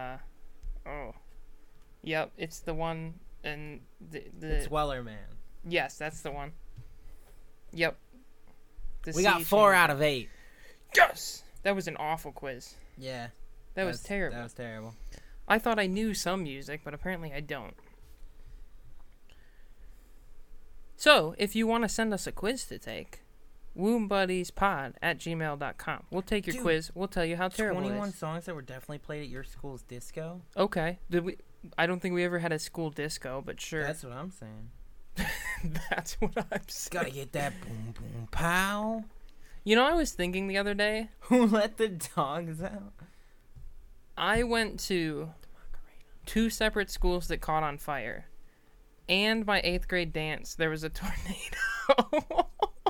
Yep, it's the one and It's Weller Man. yes, that's the one. Yep. The We got sea 4 change. out of 8. Yes! That was an awful quiz. Yeah. That was terrible. That was terrible. I thought I knew some music, but apparently I don't. So, if you want to send us a quiz to take, wombuddiespod@gmail.com. We'll take your Dude, quiz. We'll tell you how terrible 21 it is. songs that were definitely played at your school's disco? Okay. Did we? I don't think we ever had a school disco, but sure. That's what I'm saying. That's what I'm saying. Gotta get that boom boom pow. You know, I was thinking the other day, Who let the dogs out? I went to 2 separate schools that caught on fire. And my 8th grade dance, there was a tornado.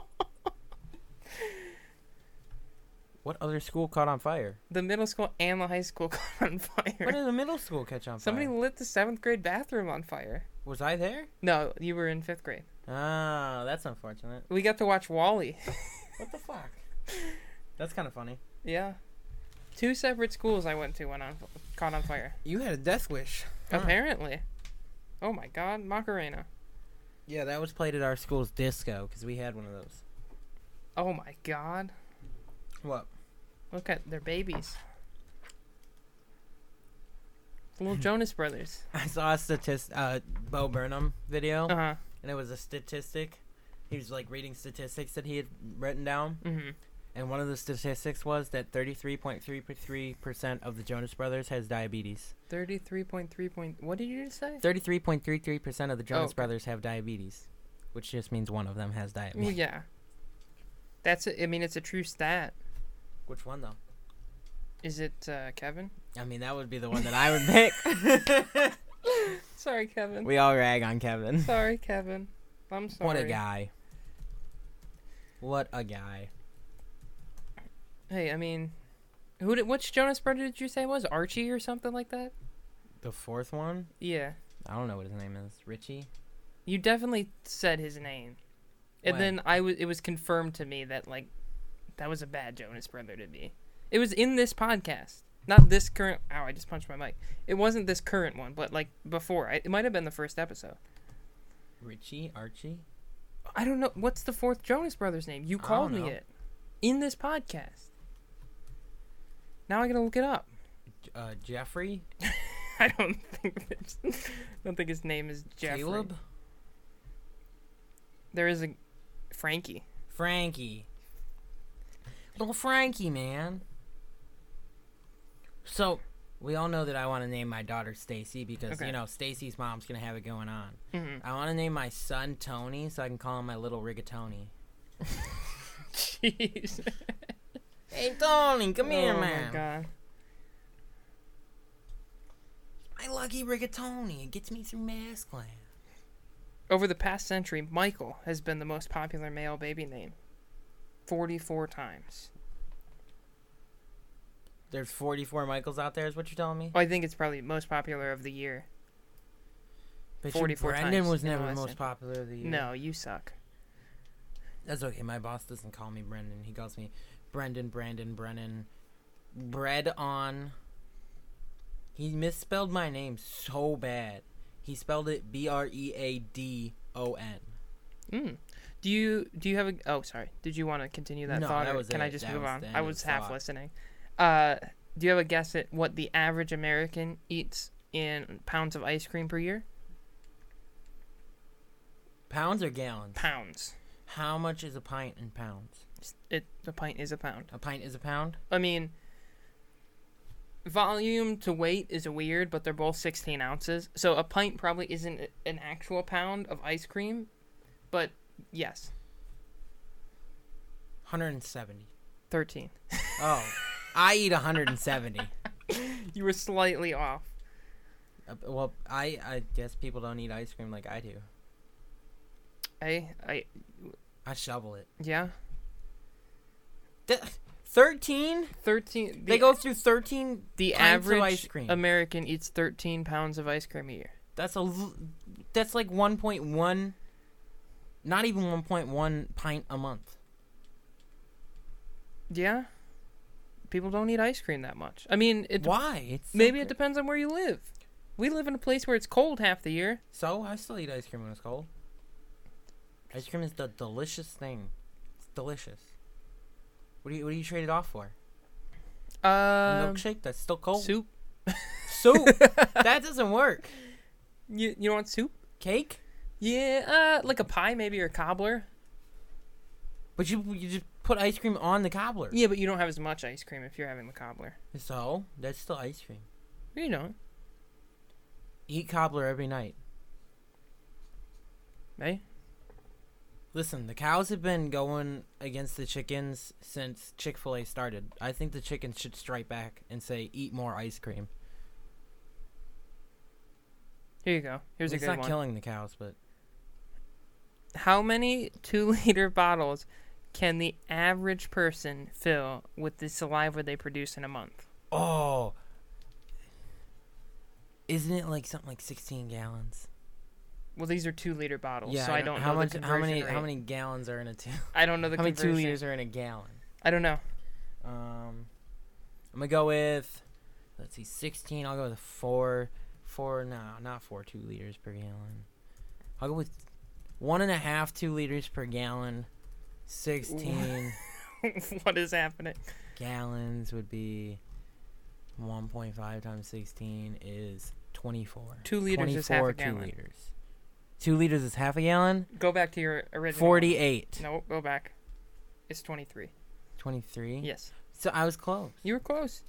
What other school caught on fire? The middle school and the high school caught on fire. When did the middle school catch on Somebody fire? lit the 7th grade bathroom on fire. Was I there? No, you were in 5th grade. Oh, that's unfortunate. We got to watch Wall-E. What the fuck? That's kind of funny. Yeah. 2 separate schools I went to caught on fire. You had a death wish. Apparently. Oh my god, Macarena. Yeah, that was played at our school's disco because we had one of those. Oh my god. What? Look at their babies. The little Jonas Brothers. I saw a Bo Burnham video, Uh-huh. and it was a statistic. He was like reading statistics that he had written down, Mm-hmm. and one of the statistics was that 33.33% of the Jonas Brothers has diabetes. 33.3. What did you just say? 33.33% of the Jonas okay. Brothers have diabetes, which just means one of them has Well, diabetes. yeah. I mean, it's a true stat. Which one though? Is it Kevin? I mean, that would be the one that I would pick. Sorry, Kevin. We all rag on Kevin. Sorry, Kevin. I'm sorry. What a guy. What a guy. Hey, I mean, which Jonas Brother did you say it was? Archie or something like that? The fourth one? Yeah. I don't know what his name is. Richie? You definitely said his name. And When? then it was confirmed to me that, like, that was a bad Jonas Brother to be. It was in this podcast. Not this current... Ow, I just punched my mic. It wasn't this current one, but, like, before. It might have been the first episode. Richie? Archie? I don't know. What's the fourth Jonas Brothers name? You I called don't me know. it. In this podcast. Now I gotta look it up. Jeffrey? I don't think his name is Jeffrey. Caleb? There is a Frankie. Frankie. Little Frankie, man. So, we all know that I want to name my daughter Stacy because, Okay. you know, Stacy's mom's going to have it going on. Mm-hmm. I want to name my son Tony so I can call him my little rigatoni. Jeez. Hey, Tony, come here, Oh man. my god. My lucky rigatoni. It gets me through math class. Over the past century, Michael has been the most popular male baby name. 44 times. There's 44 Michaels out there, is what you're telling me? Oh, I think it's probably most popular of the year. But 44 Brendan times was in never the the last most popular of the year. No, you suck. That's okay. My boss doesn't call me Brendan. He calls me Brendan, Brennan. Bread on. He misspelled my name so bad. He spelled it Breadon. Do you have a... Oh, sorry. Did you want to continue that No, thought? that or was can it. I just That move was on? the end I of was the half thought. listening. Do you have a guess at what the average American eats in pounds of ice cream per year? Pounds or gallons? Pounds. How much is a pint in pounds? A pint is a pound. A pint is a pound? I mean, volume to weight is weird, but they're both 16 ounces. So a pint probably isn't an actual pound of ice cream, but yes, 170. 13. Oh, I eat 170. You were slightly off. Well, I guess people don't eat ice cream like I do. I shovel it. yeah. 13? 13. They go through 13 The pints of average ice cream. American eats 13 pounds of ice cream a year. That's like 1.1, not even 1.1 pint a month. Yeah. People don't eat ice cream that much. I mean, Why? It's so maybe it good. depends on where you live. We live in a place where it's cold half the year. So I still eat ice cream when it's cold. Ice cream is the delicious thing. It's delicious. What do you trade it off for? A milkshake that's still cold. Soup. Soup. That doesn't work. You want soup? Cake. Yeah, like a pie maybe or a cobbler. But you just put ice cream on the cobbler. Yeah, but you don't have as much ice cream if you're having the cobbler. So that's still ice cream. You don't. Eat cobbler every night. Hey? Listen, the cows have been going against the chickens since Chick-fil-A started. I think the chickens should strike back and say, eat more ice cream. Here you go. Here's a It's good not one. killing the cows, but How many 2-liter bottles can the average person fill with the saliva they produce in a month? oh, isn't it like something like 16 gallons? Well, these are 2-liter bottles, Yeah, so I don't how know much. the How conversion many? rate. How many gallons are in a two? I don't know the How many conversion. 2 liters are in a gallon? I don't know. I'm gonna go with. Let's see, 16. I'll go with 4. No, not 4 2 liters per gallon. I'll go with 1.5 2 liters per gallon. 16 What is happening? gallons would be 1.5 times 16 is 24. 2 liters is half a 2 gallon. liters. 2 liters is half a gallon. Go back to your original. 48. No, go back. It's 23. 23. Yes. So I was close. You were close.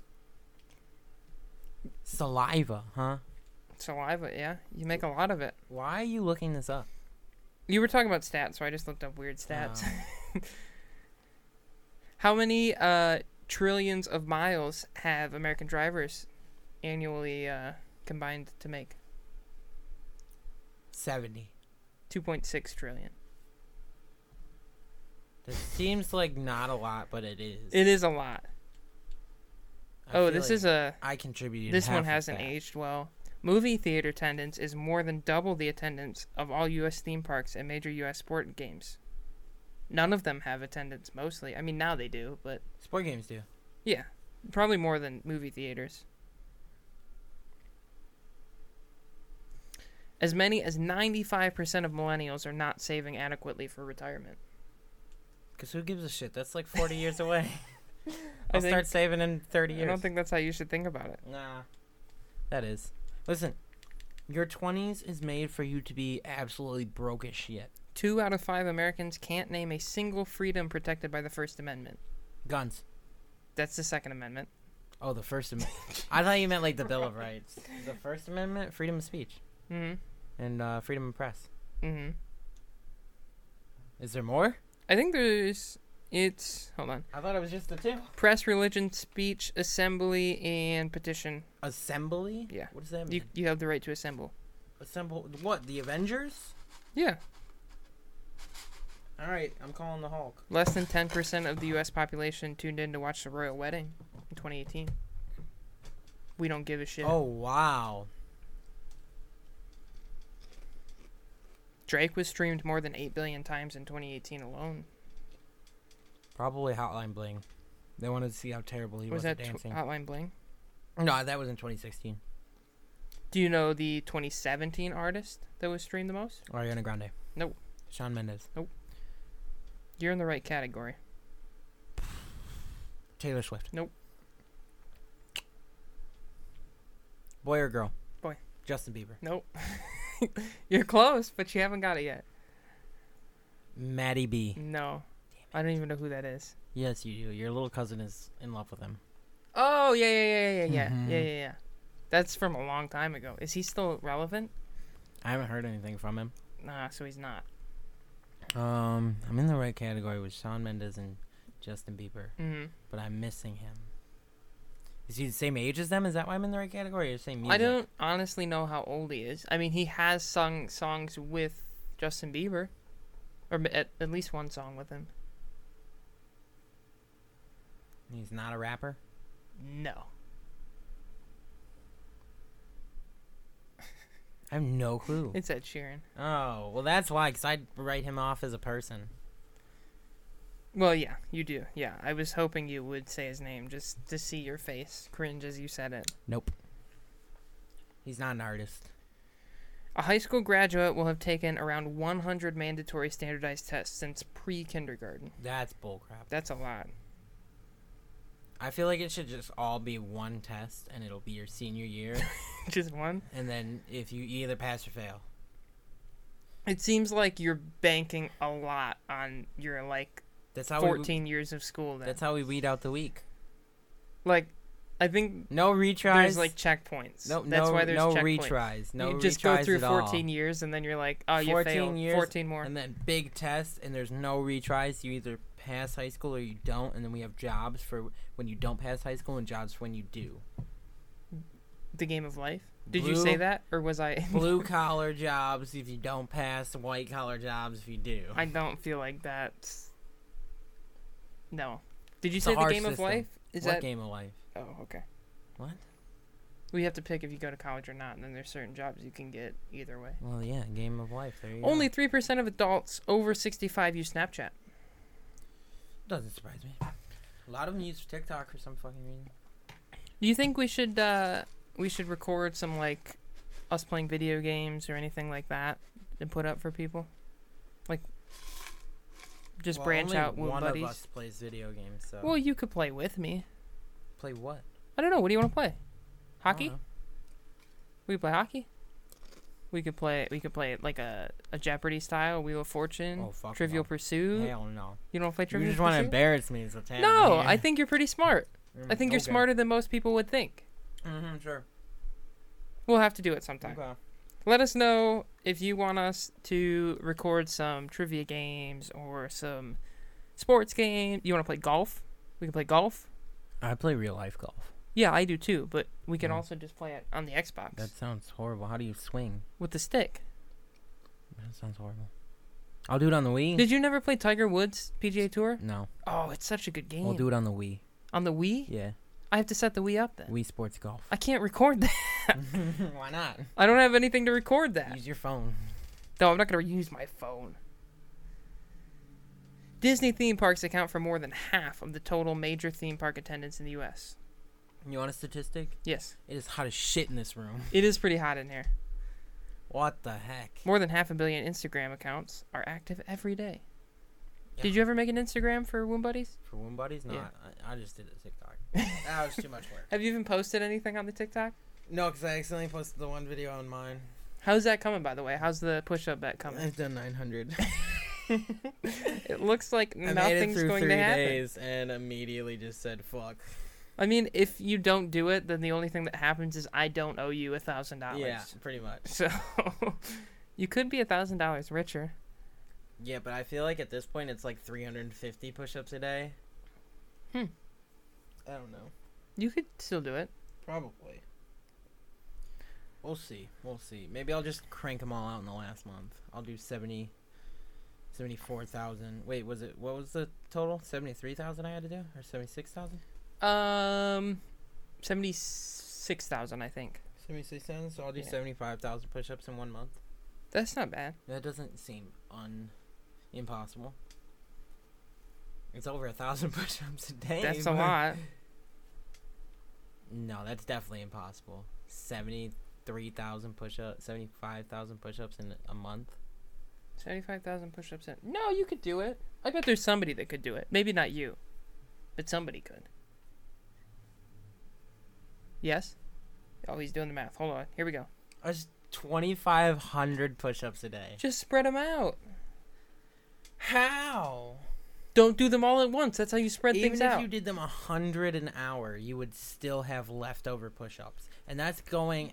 Saliva, huh? Saliva, yeah. You make a lot of it. Why are you looking this up? You were talking about stats, so I just looked up weird stats. Oh. How many trillions of miles have American drivers annually combined to make? 70. 2.6 trillion. This seems like not a lot, but it is. It is a lot. I Oh, feel this like is a... I contributed. This half one of hasn't that. aged well. Movie theater attendance is more than double the attendance of all U.S. theme parks and major U.S. sport games. None of them have attendance, mostly. I mean, now they do, but... Sport games do. Yeah, probably more than movie theaters. As many as 95% of millennials are not saving adequately for retirement. Because who gives a shit? That's like 40 years away. I I'll think- start saving in 30 years. I don't think that's how you should think about it. Nah. That is. Listen, your 20s is made for you to be absolutely broke as shit. 2 out of 5 Americans can't name a single freedom protected by the First Amendment. Guns. That's the Second Amendment. Oh, the First Amendment. I thought you meant like the Bill of Rights. The First Amendment, freedom of speech. Mm-hmm. And freedom of press. Mm-hmm. Is there more? I think it's... Hold on. I thought it was just the 2. Press, religion, speech, assembly, and petition. Assembly? Yeah. What does that mean? You have the right to assemble. Assemble what? The Avengers? Yeah. Alright, I'm calling the Hulk. Less than 10% of the U.S. population tuned in to watch the royal wedding in 2018. We don't give a shit. Oh, wow. Drake was streamed more than 8 billion times in 2018 alone. Probably Hotline Bling. They wanted to see how terrible he was Was at that dancing. Hotline Bling? No, that was in 2016. Do you know the 2017 artist that was streamed the most? Ariana Grande. Nope. Shawn Mendes. You're in the right category. Taylor Swift. Nope. Boy or girl? Boy. Justin Bieber. Nope. You're close, but you haven't got it yet. Maddie B. No. I don't even know who that is. Yes, you do. Your little cousin is in love with him. Oh, yeah. Mhm. Yeah. That's from a long time ago. Is he still relevant? I haven't heard anything from him. Nah, so he's not. I'm in the right category with Shawn Mendes and Justin Bieber, Mm-hmm. but I'm missing him. Is he the same age as them? Is that why I'm in the right category? Or the same music? I don't honestly know how old he is. I mean, he has sung songs with Justin Bieber. Or at least one song with him. He's not a rapper? No. I have no clue. It's Ed Sheeran. Oh, well, that's why, because I'd write him off as a person. Well, yeah, you do. Yeah, I was hoping you would say his name just to see your face cringe as you said it. Nope. He's not an artist. A high school graduate will have taken around 100 mandatory standardized tests since pre-kindergarten. That's bullcrap. That's a lot. I feel like it should just all be one test, and it'll be your senior year. Just one? And then if you either pass or fail. It seems like you're banking a lot on your, That's how 14 years of school then. That's how we weed out the weak. Like, I think No retries. there's like checkpoints. That's why there's no checkpoints. retries. No you retries just go through at 14 all. years and then you're like, oh, you 14 failed. years, 14 more. And then big test, and there's no retries. You either pass high school or you don't, and then we have jobs for when you don't pass high school and jobs for when you do. The game of life? Did you Blue- say that? Or was I... Blue collar jobs if you don't pass, white collar jobs if you do. I don't feel like that's... No. Did you It's say a the harsh game of system. life? Is What that... game of life? Oh, okay. What? We have to pick if you go to college or not, and then there's certain jobs you can get either way. Well, yeah, game of life. There you Only go. 3% of adults over 65 use Snapchat. Doesn't surprise me. A lot of them use TikTok for some fucking reason. Do you think we should record some, like, us playing video games or anything like that and put up for people? Like, just Well, branch only out with one buddies? of us plays video games, so. Well, you could play with me. Play what? I don't know. What do you want to play? I don't Hockey? know. We could play hockey. We could play like a Jeopardy style, Wheel of Fortune, Oh, fuck Trivial no. Pursuit. Hell no. You don't want to play You Trivial just want to Pursuit? embarrass me, so tell No, me. I think you're pretty smart. I think you're Okay. smarter than most people would think. Mm-hmm, sure. We'll have to do it sometime. Okay. Let us know if you want us to record some trivia games or some sports games. You want to play golf? We can play golf. I play real life golf. Yeah, I do too, but we can Mm. also just play it on the Xbox That sounds horrible. How do you swing? with the stick. That sounds horrible. I'll do it on the Wii. Did you never play Tiger Woods PGA Tour? No. Oh, it's such a good game. We'll do it on the Wii. On the Wii? Yeah. I have to set the Wii up then. Wii Sports Golf. I can't record that. Why not? I don't have anything to record that. Use your phone. No, I'm not going to use my phone. Disney theme parks account for more than half of the total major theme park attendance in the U.S. You want a statistic? Yes, It is hot as shit in this room. it is pretty hot in here. What the heck? More than 500 million Instagram accounts are active every day. Yeah. Did you ever make an Instagram for Woon Buddies? For Woon Buddies? No, Yeah. I just did a TikTok. That was too much work. Have you even posted anything on the TikTok? No, because I accidentally posted the one video on mine. How's that coming, by the way? How's the push-up bet coming? I've done 900. It looks like I made it nothing's through going 3 to happen. days and immediately just said fuck. I mean, if you don't do it, then the only thing that happens is I don't owe you $1,000. Yeah, pretty much. So you could be $1,000 richer. Yeah, but I feel like at this point it's like 350 push-ups a day. Hmm. I don't know. You could still do it. Probably. We'll see. We'll see. Maybe I'll just crank them all out in the last month. I'll do 74,000. Wait, what was the total? 73,000 I had to do? Or 76,000? 76,000, I think. 76,000? So I'll do Yeah. 75,000 push-ups in 1 month. That's not bad. That doesn't seem impossible. It's over 1,000 push-ups a day. That's a but- lot. No, that's definitely impossible. 73,000 push-ups, 75,000 push-ups in a month. 75,000 push-ups in. No, you could do it. I bet there's somebody that could do it. Maybe not you, but somebody could. Yes? Oh, he's doing the math. Hold on. Here we go. That's 2,500 push-ups a day. Just spread them out. How? Don't do them all at once. That's how you spread Even things if out. you did them 100 an hour, you would still have leftover push-ups, and that's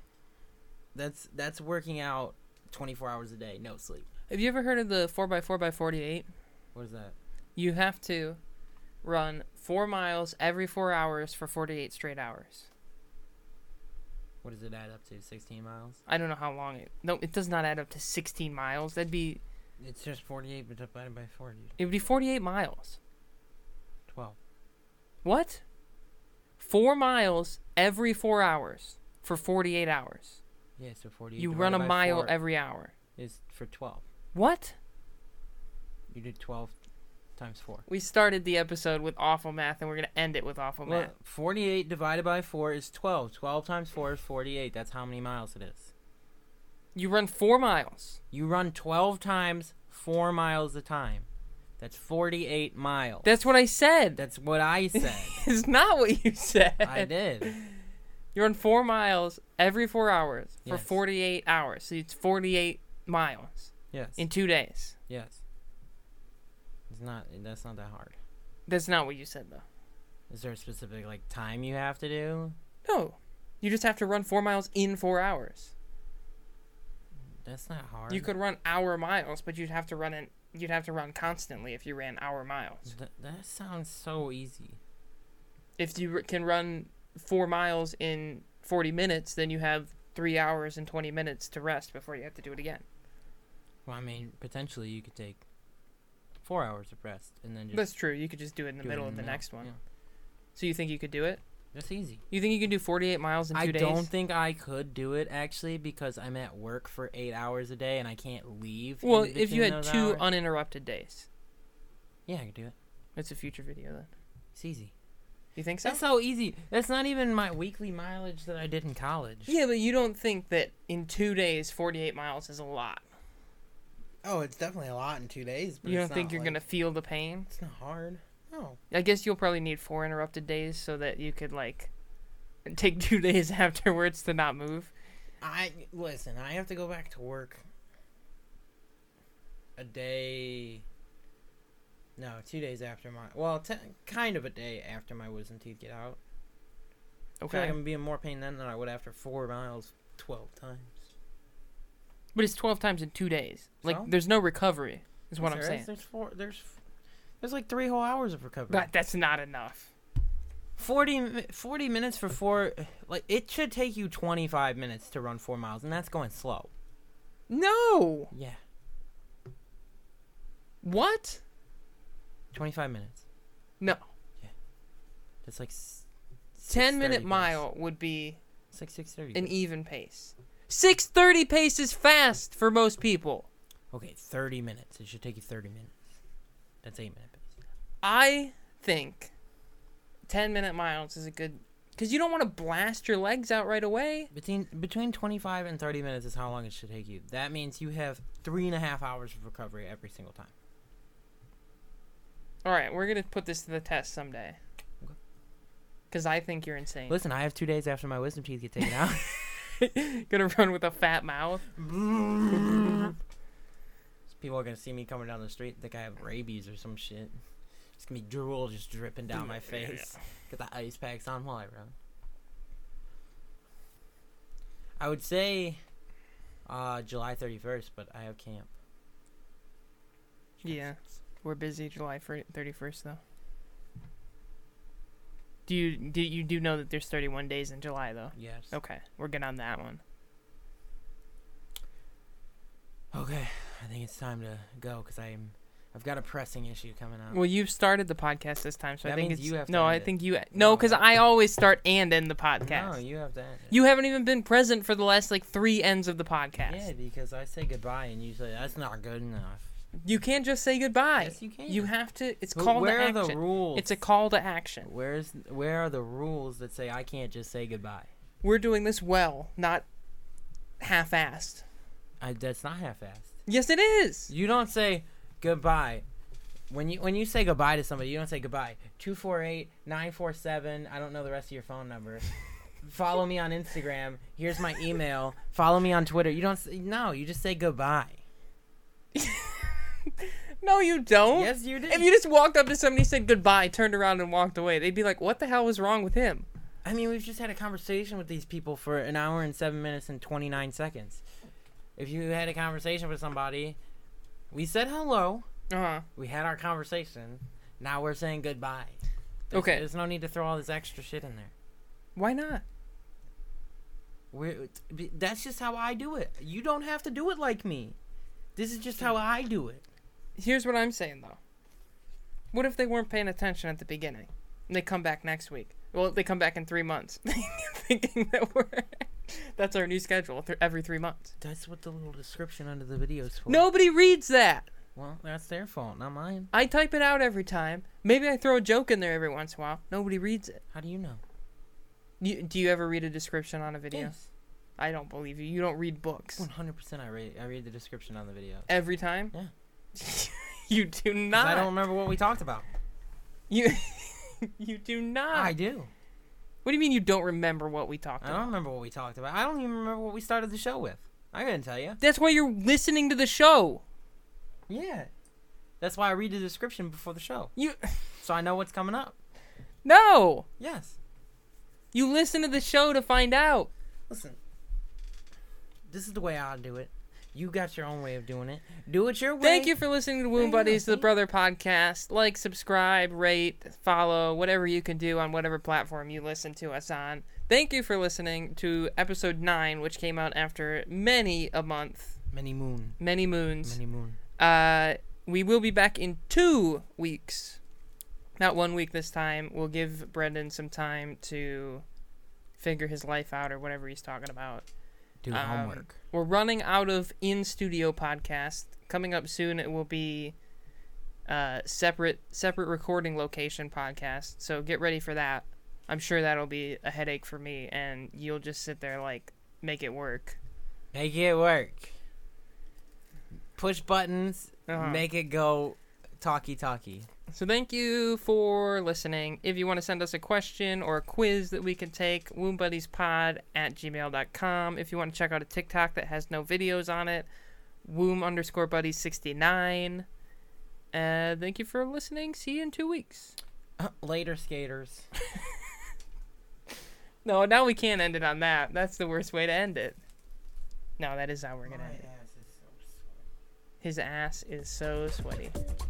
working out 24 hours a day, no sleep. Have you ever heard of the 4x4x48? What is that? You have to run 4 miles every 4 hours for 48 straight hours. What does it add up to? 16 miles? I don't know how long it... No, it does not add up to 16 miles. That'd be... It's just 48 divided by 4, dude. It would be 48 miles. 12. What? 4 miles every 4 hours for 48 hours. Yeah, so 48 You divided run a by mile 4 every hour. is for 12. What? You did 12 times 4. We started the episode with awful math, and we're going to end it with awful Well, math. 48 divided by 4 is 12. 12 times 4 is 48. That's how many miles it is. You run 4 miles. You run 12 times 4 miles a time. That's 48 miles. That's what I said. That's what I said. It's not what you said. I did. You run 4 miles every 4 hours for Yes. 48 hours. So it's 48 miles Yes. in 2 days. Yes. That's not that hard. That's not what you said, though. Is there a specific time you have to do? No. You just have to run 4 miles in 4 hours. That's not hard. You could run hour miles, but you'd have to run constantly if you ran hour miles. That sounds so easy. If you can run 4 miles in 40 minutes, then you have 3 hours and 20 minutes to rest before you have to do it again. Well, I mean, potentially you could take 4 hours of rest and then just... That's true. You could just do it in the middle of the next one. Yeah. So you think you could do it? That's easy. You think you can do 48 miles in 2 days? I don't think I could do it, actually, because I'm at work for 8 hours a day and I can't leave. Well, if you had 2 uninterrupted days. Yeah, I could do it. It's a future video, then. It's easy. You think so? That's so easy. That's not even my weekly mileage that I did in college. Yeah, but you don't think that in 2 days, 48 miles is a lot? Oh, it's definitely a lot in 2 days. But you don't think you're going to feel the pain? It's not hard. No. I guess you'll probably need 4 interrupted days so that you could, take 2 days afterwards to not move. Listen, I have to go back to work a day... No, 2 days after my... Well, kind of a day after my wisdom teeth get out. Okay. I feel like I'm going to be in more pain then than I would after 4 miles 12 times. But it's 12 times in 2 days. So? There's no recovery, is what I'm saying. There's 3 whole hours of recovery. But that's not enough. 40 minutes for 4... it should take you 25 minutes to run 4 miles, and that's going slow. No! Yeah. What? 25 minutes. No. Yeah. That's 10-minute mile would be... It's 6:30. An even pace. 6:30 pace is fast for most people. Okay, 30 minutes. It should take you 30 minutes. That's 8-minute pace. I think 10-minute miles is a good... Because you don't want to blast your legs out right away. Between 25 and 30 minutes is how long it should take you. That means you have 3.5 hours of recovery every single time. All right, we're going to put this to the test someday. Okay. Because I think you're insane. Listen, I have 2 days after my wisdom teeth get taken out. Gonna run with a fat mouth. People are gonna see me coming down the street and think I have rabies or some shit. It's gonna be drool just dripping down my face. Get the ice packs on while I run. I would say July 31st, but I have camp. Yeah, we're busy July 31st though. Do you know that there's 31 days in July though? Yes. Okay, we're good on that one. Okay, I think it's time to go because I've got a pressing issue coming up. Well, you've started the podcast this time, so that I think means it's you have to no. end I it. think you no, because I always start and end the podcast. No, you have to end it. You haven't even been present for the last 3 ends of the podcast. Yeah, because I say goodbye and you say that's not good enough. You can't just say goodbye. Yes, you can. You have to. It's called to action. Where are the rules? It's a call to action. Where are the rules that say I can't just say goodbye? We're doing this well, not half-assed. That's not half-assed. Yes, it is. You don't say goodbye. When you say goodbye to somebody, you don't say goodbye. 248-947. I don't know the rest of your phone number. Follow me on Instagram. Here's my email. Follow me on Twitter. You don't. No, you just say goodbye. No, you don't. Yes, you did. If you just walked up to somebody, said goodbye, turned around and walked away, they'd be like, "What the hell was wrong with him?" I mean, we've just had a conversation with these people for an hour and 7 minutes and 29 seconds. If you had a conversation with somebody, we said hello. We had our conversation. Now we're saying goodbye. There's no need to throw all this extra shit in there. Why not? That's just how I do it. You don't have to do it like me. This is just how I do it. Here's what I'm saying, though. What if they weren't paying attention at the beginning? And they come back next week. Well, they come back in 3 months. Thinking that that's our new schedule every 3 months. That's what the little description under the video is for. Nobody reads that. Well, that's their fault, not mine. I type it out every time. Maybe I throw a joke in there every once in a while. Nobody reads it. How do you know? Do you ever read a description on a video? Yes. I don't believe you. You don't read books. 100% I read the description on the video. Every time? Yeah. You do not. I don't remember what we talked about. You do not. I do. What do you mean you don't remember what we talked about? I don't remember what we talked about. I don't even remember what we started the show with. I couldn't tell you. That's why you're listening to the show. Yeah. That's why I read the description before the show. You So I know what's coming up. No. Yes. You listen to the show to find out. Listen. This is the way I'll do it. You got your own way of doing it. Do it your way. Thank you for listening to Womb Yeah, Buddies, the thank- Brother Podcast. Like, subscribe, rate, follow, whatever you can do on whatever platform you listen to us on. Thank you for listening to episode 9, which came out after many a month, Many moons. many moons. Many moon. We will be back in 2 weeks. Not 1 week this time. We'll give Brendan some time to figure his life out or whatever he's talking about. Do homework. We're running out of in-studio podcast. Coming up soon, it will be separate recording location podcast. So get ready for that. I'm sure that'll be a headache for me, and you'll just sit there like, make it work. Make it work. Push buttons. Uh-huh. Make it go talkie. So thank you for listening. If you want to send us a question or a quiz that we can take, wombuddiespod@gmail.com. If you want to check out a TikTok that has no videos on it, womb_buddies69. Thank you for listening. See you in 2 weeks. Later, skaters. No, now we can't end it on that. That's the worst way to end it. No, that is how we're going to end it. His ass is so sweaty.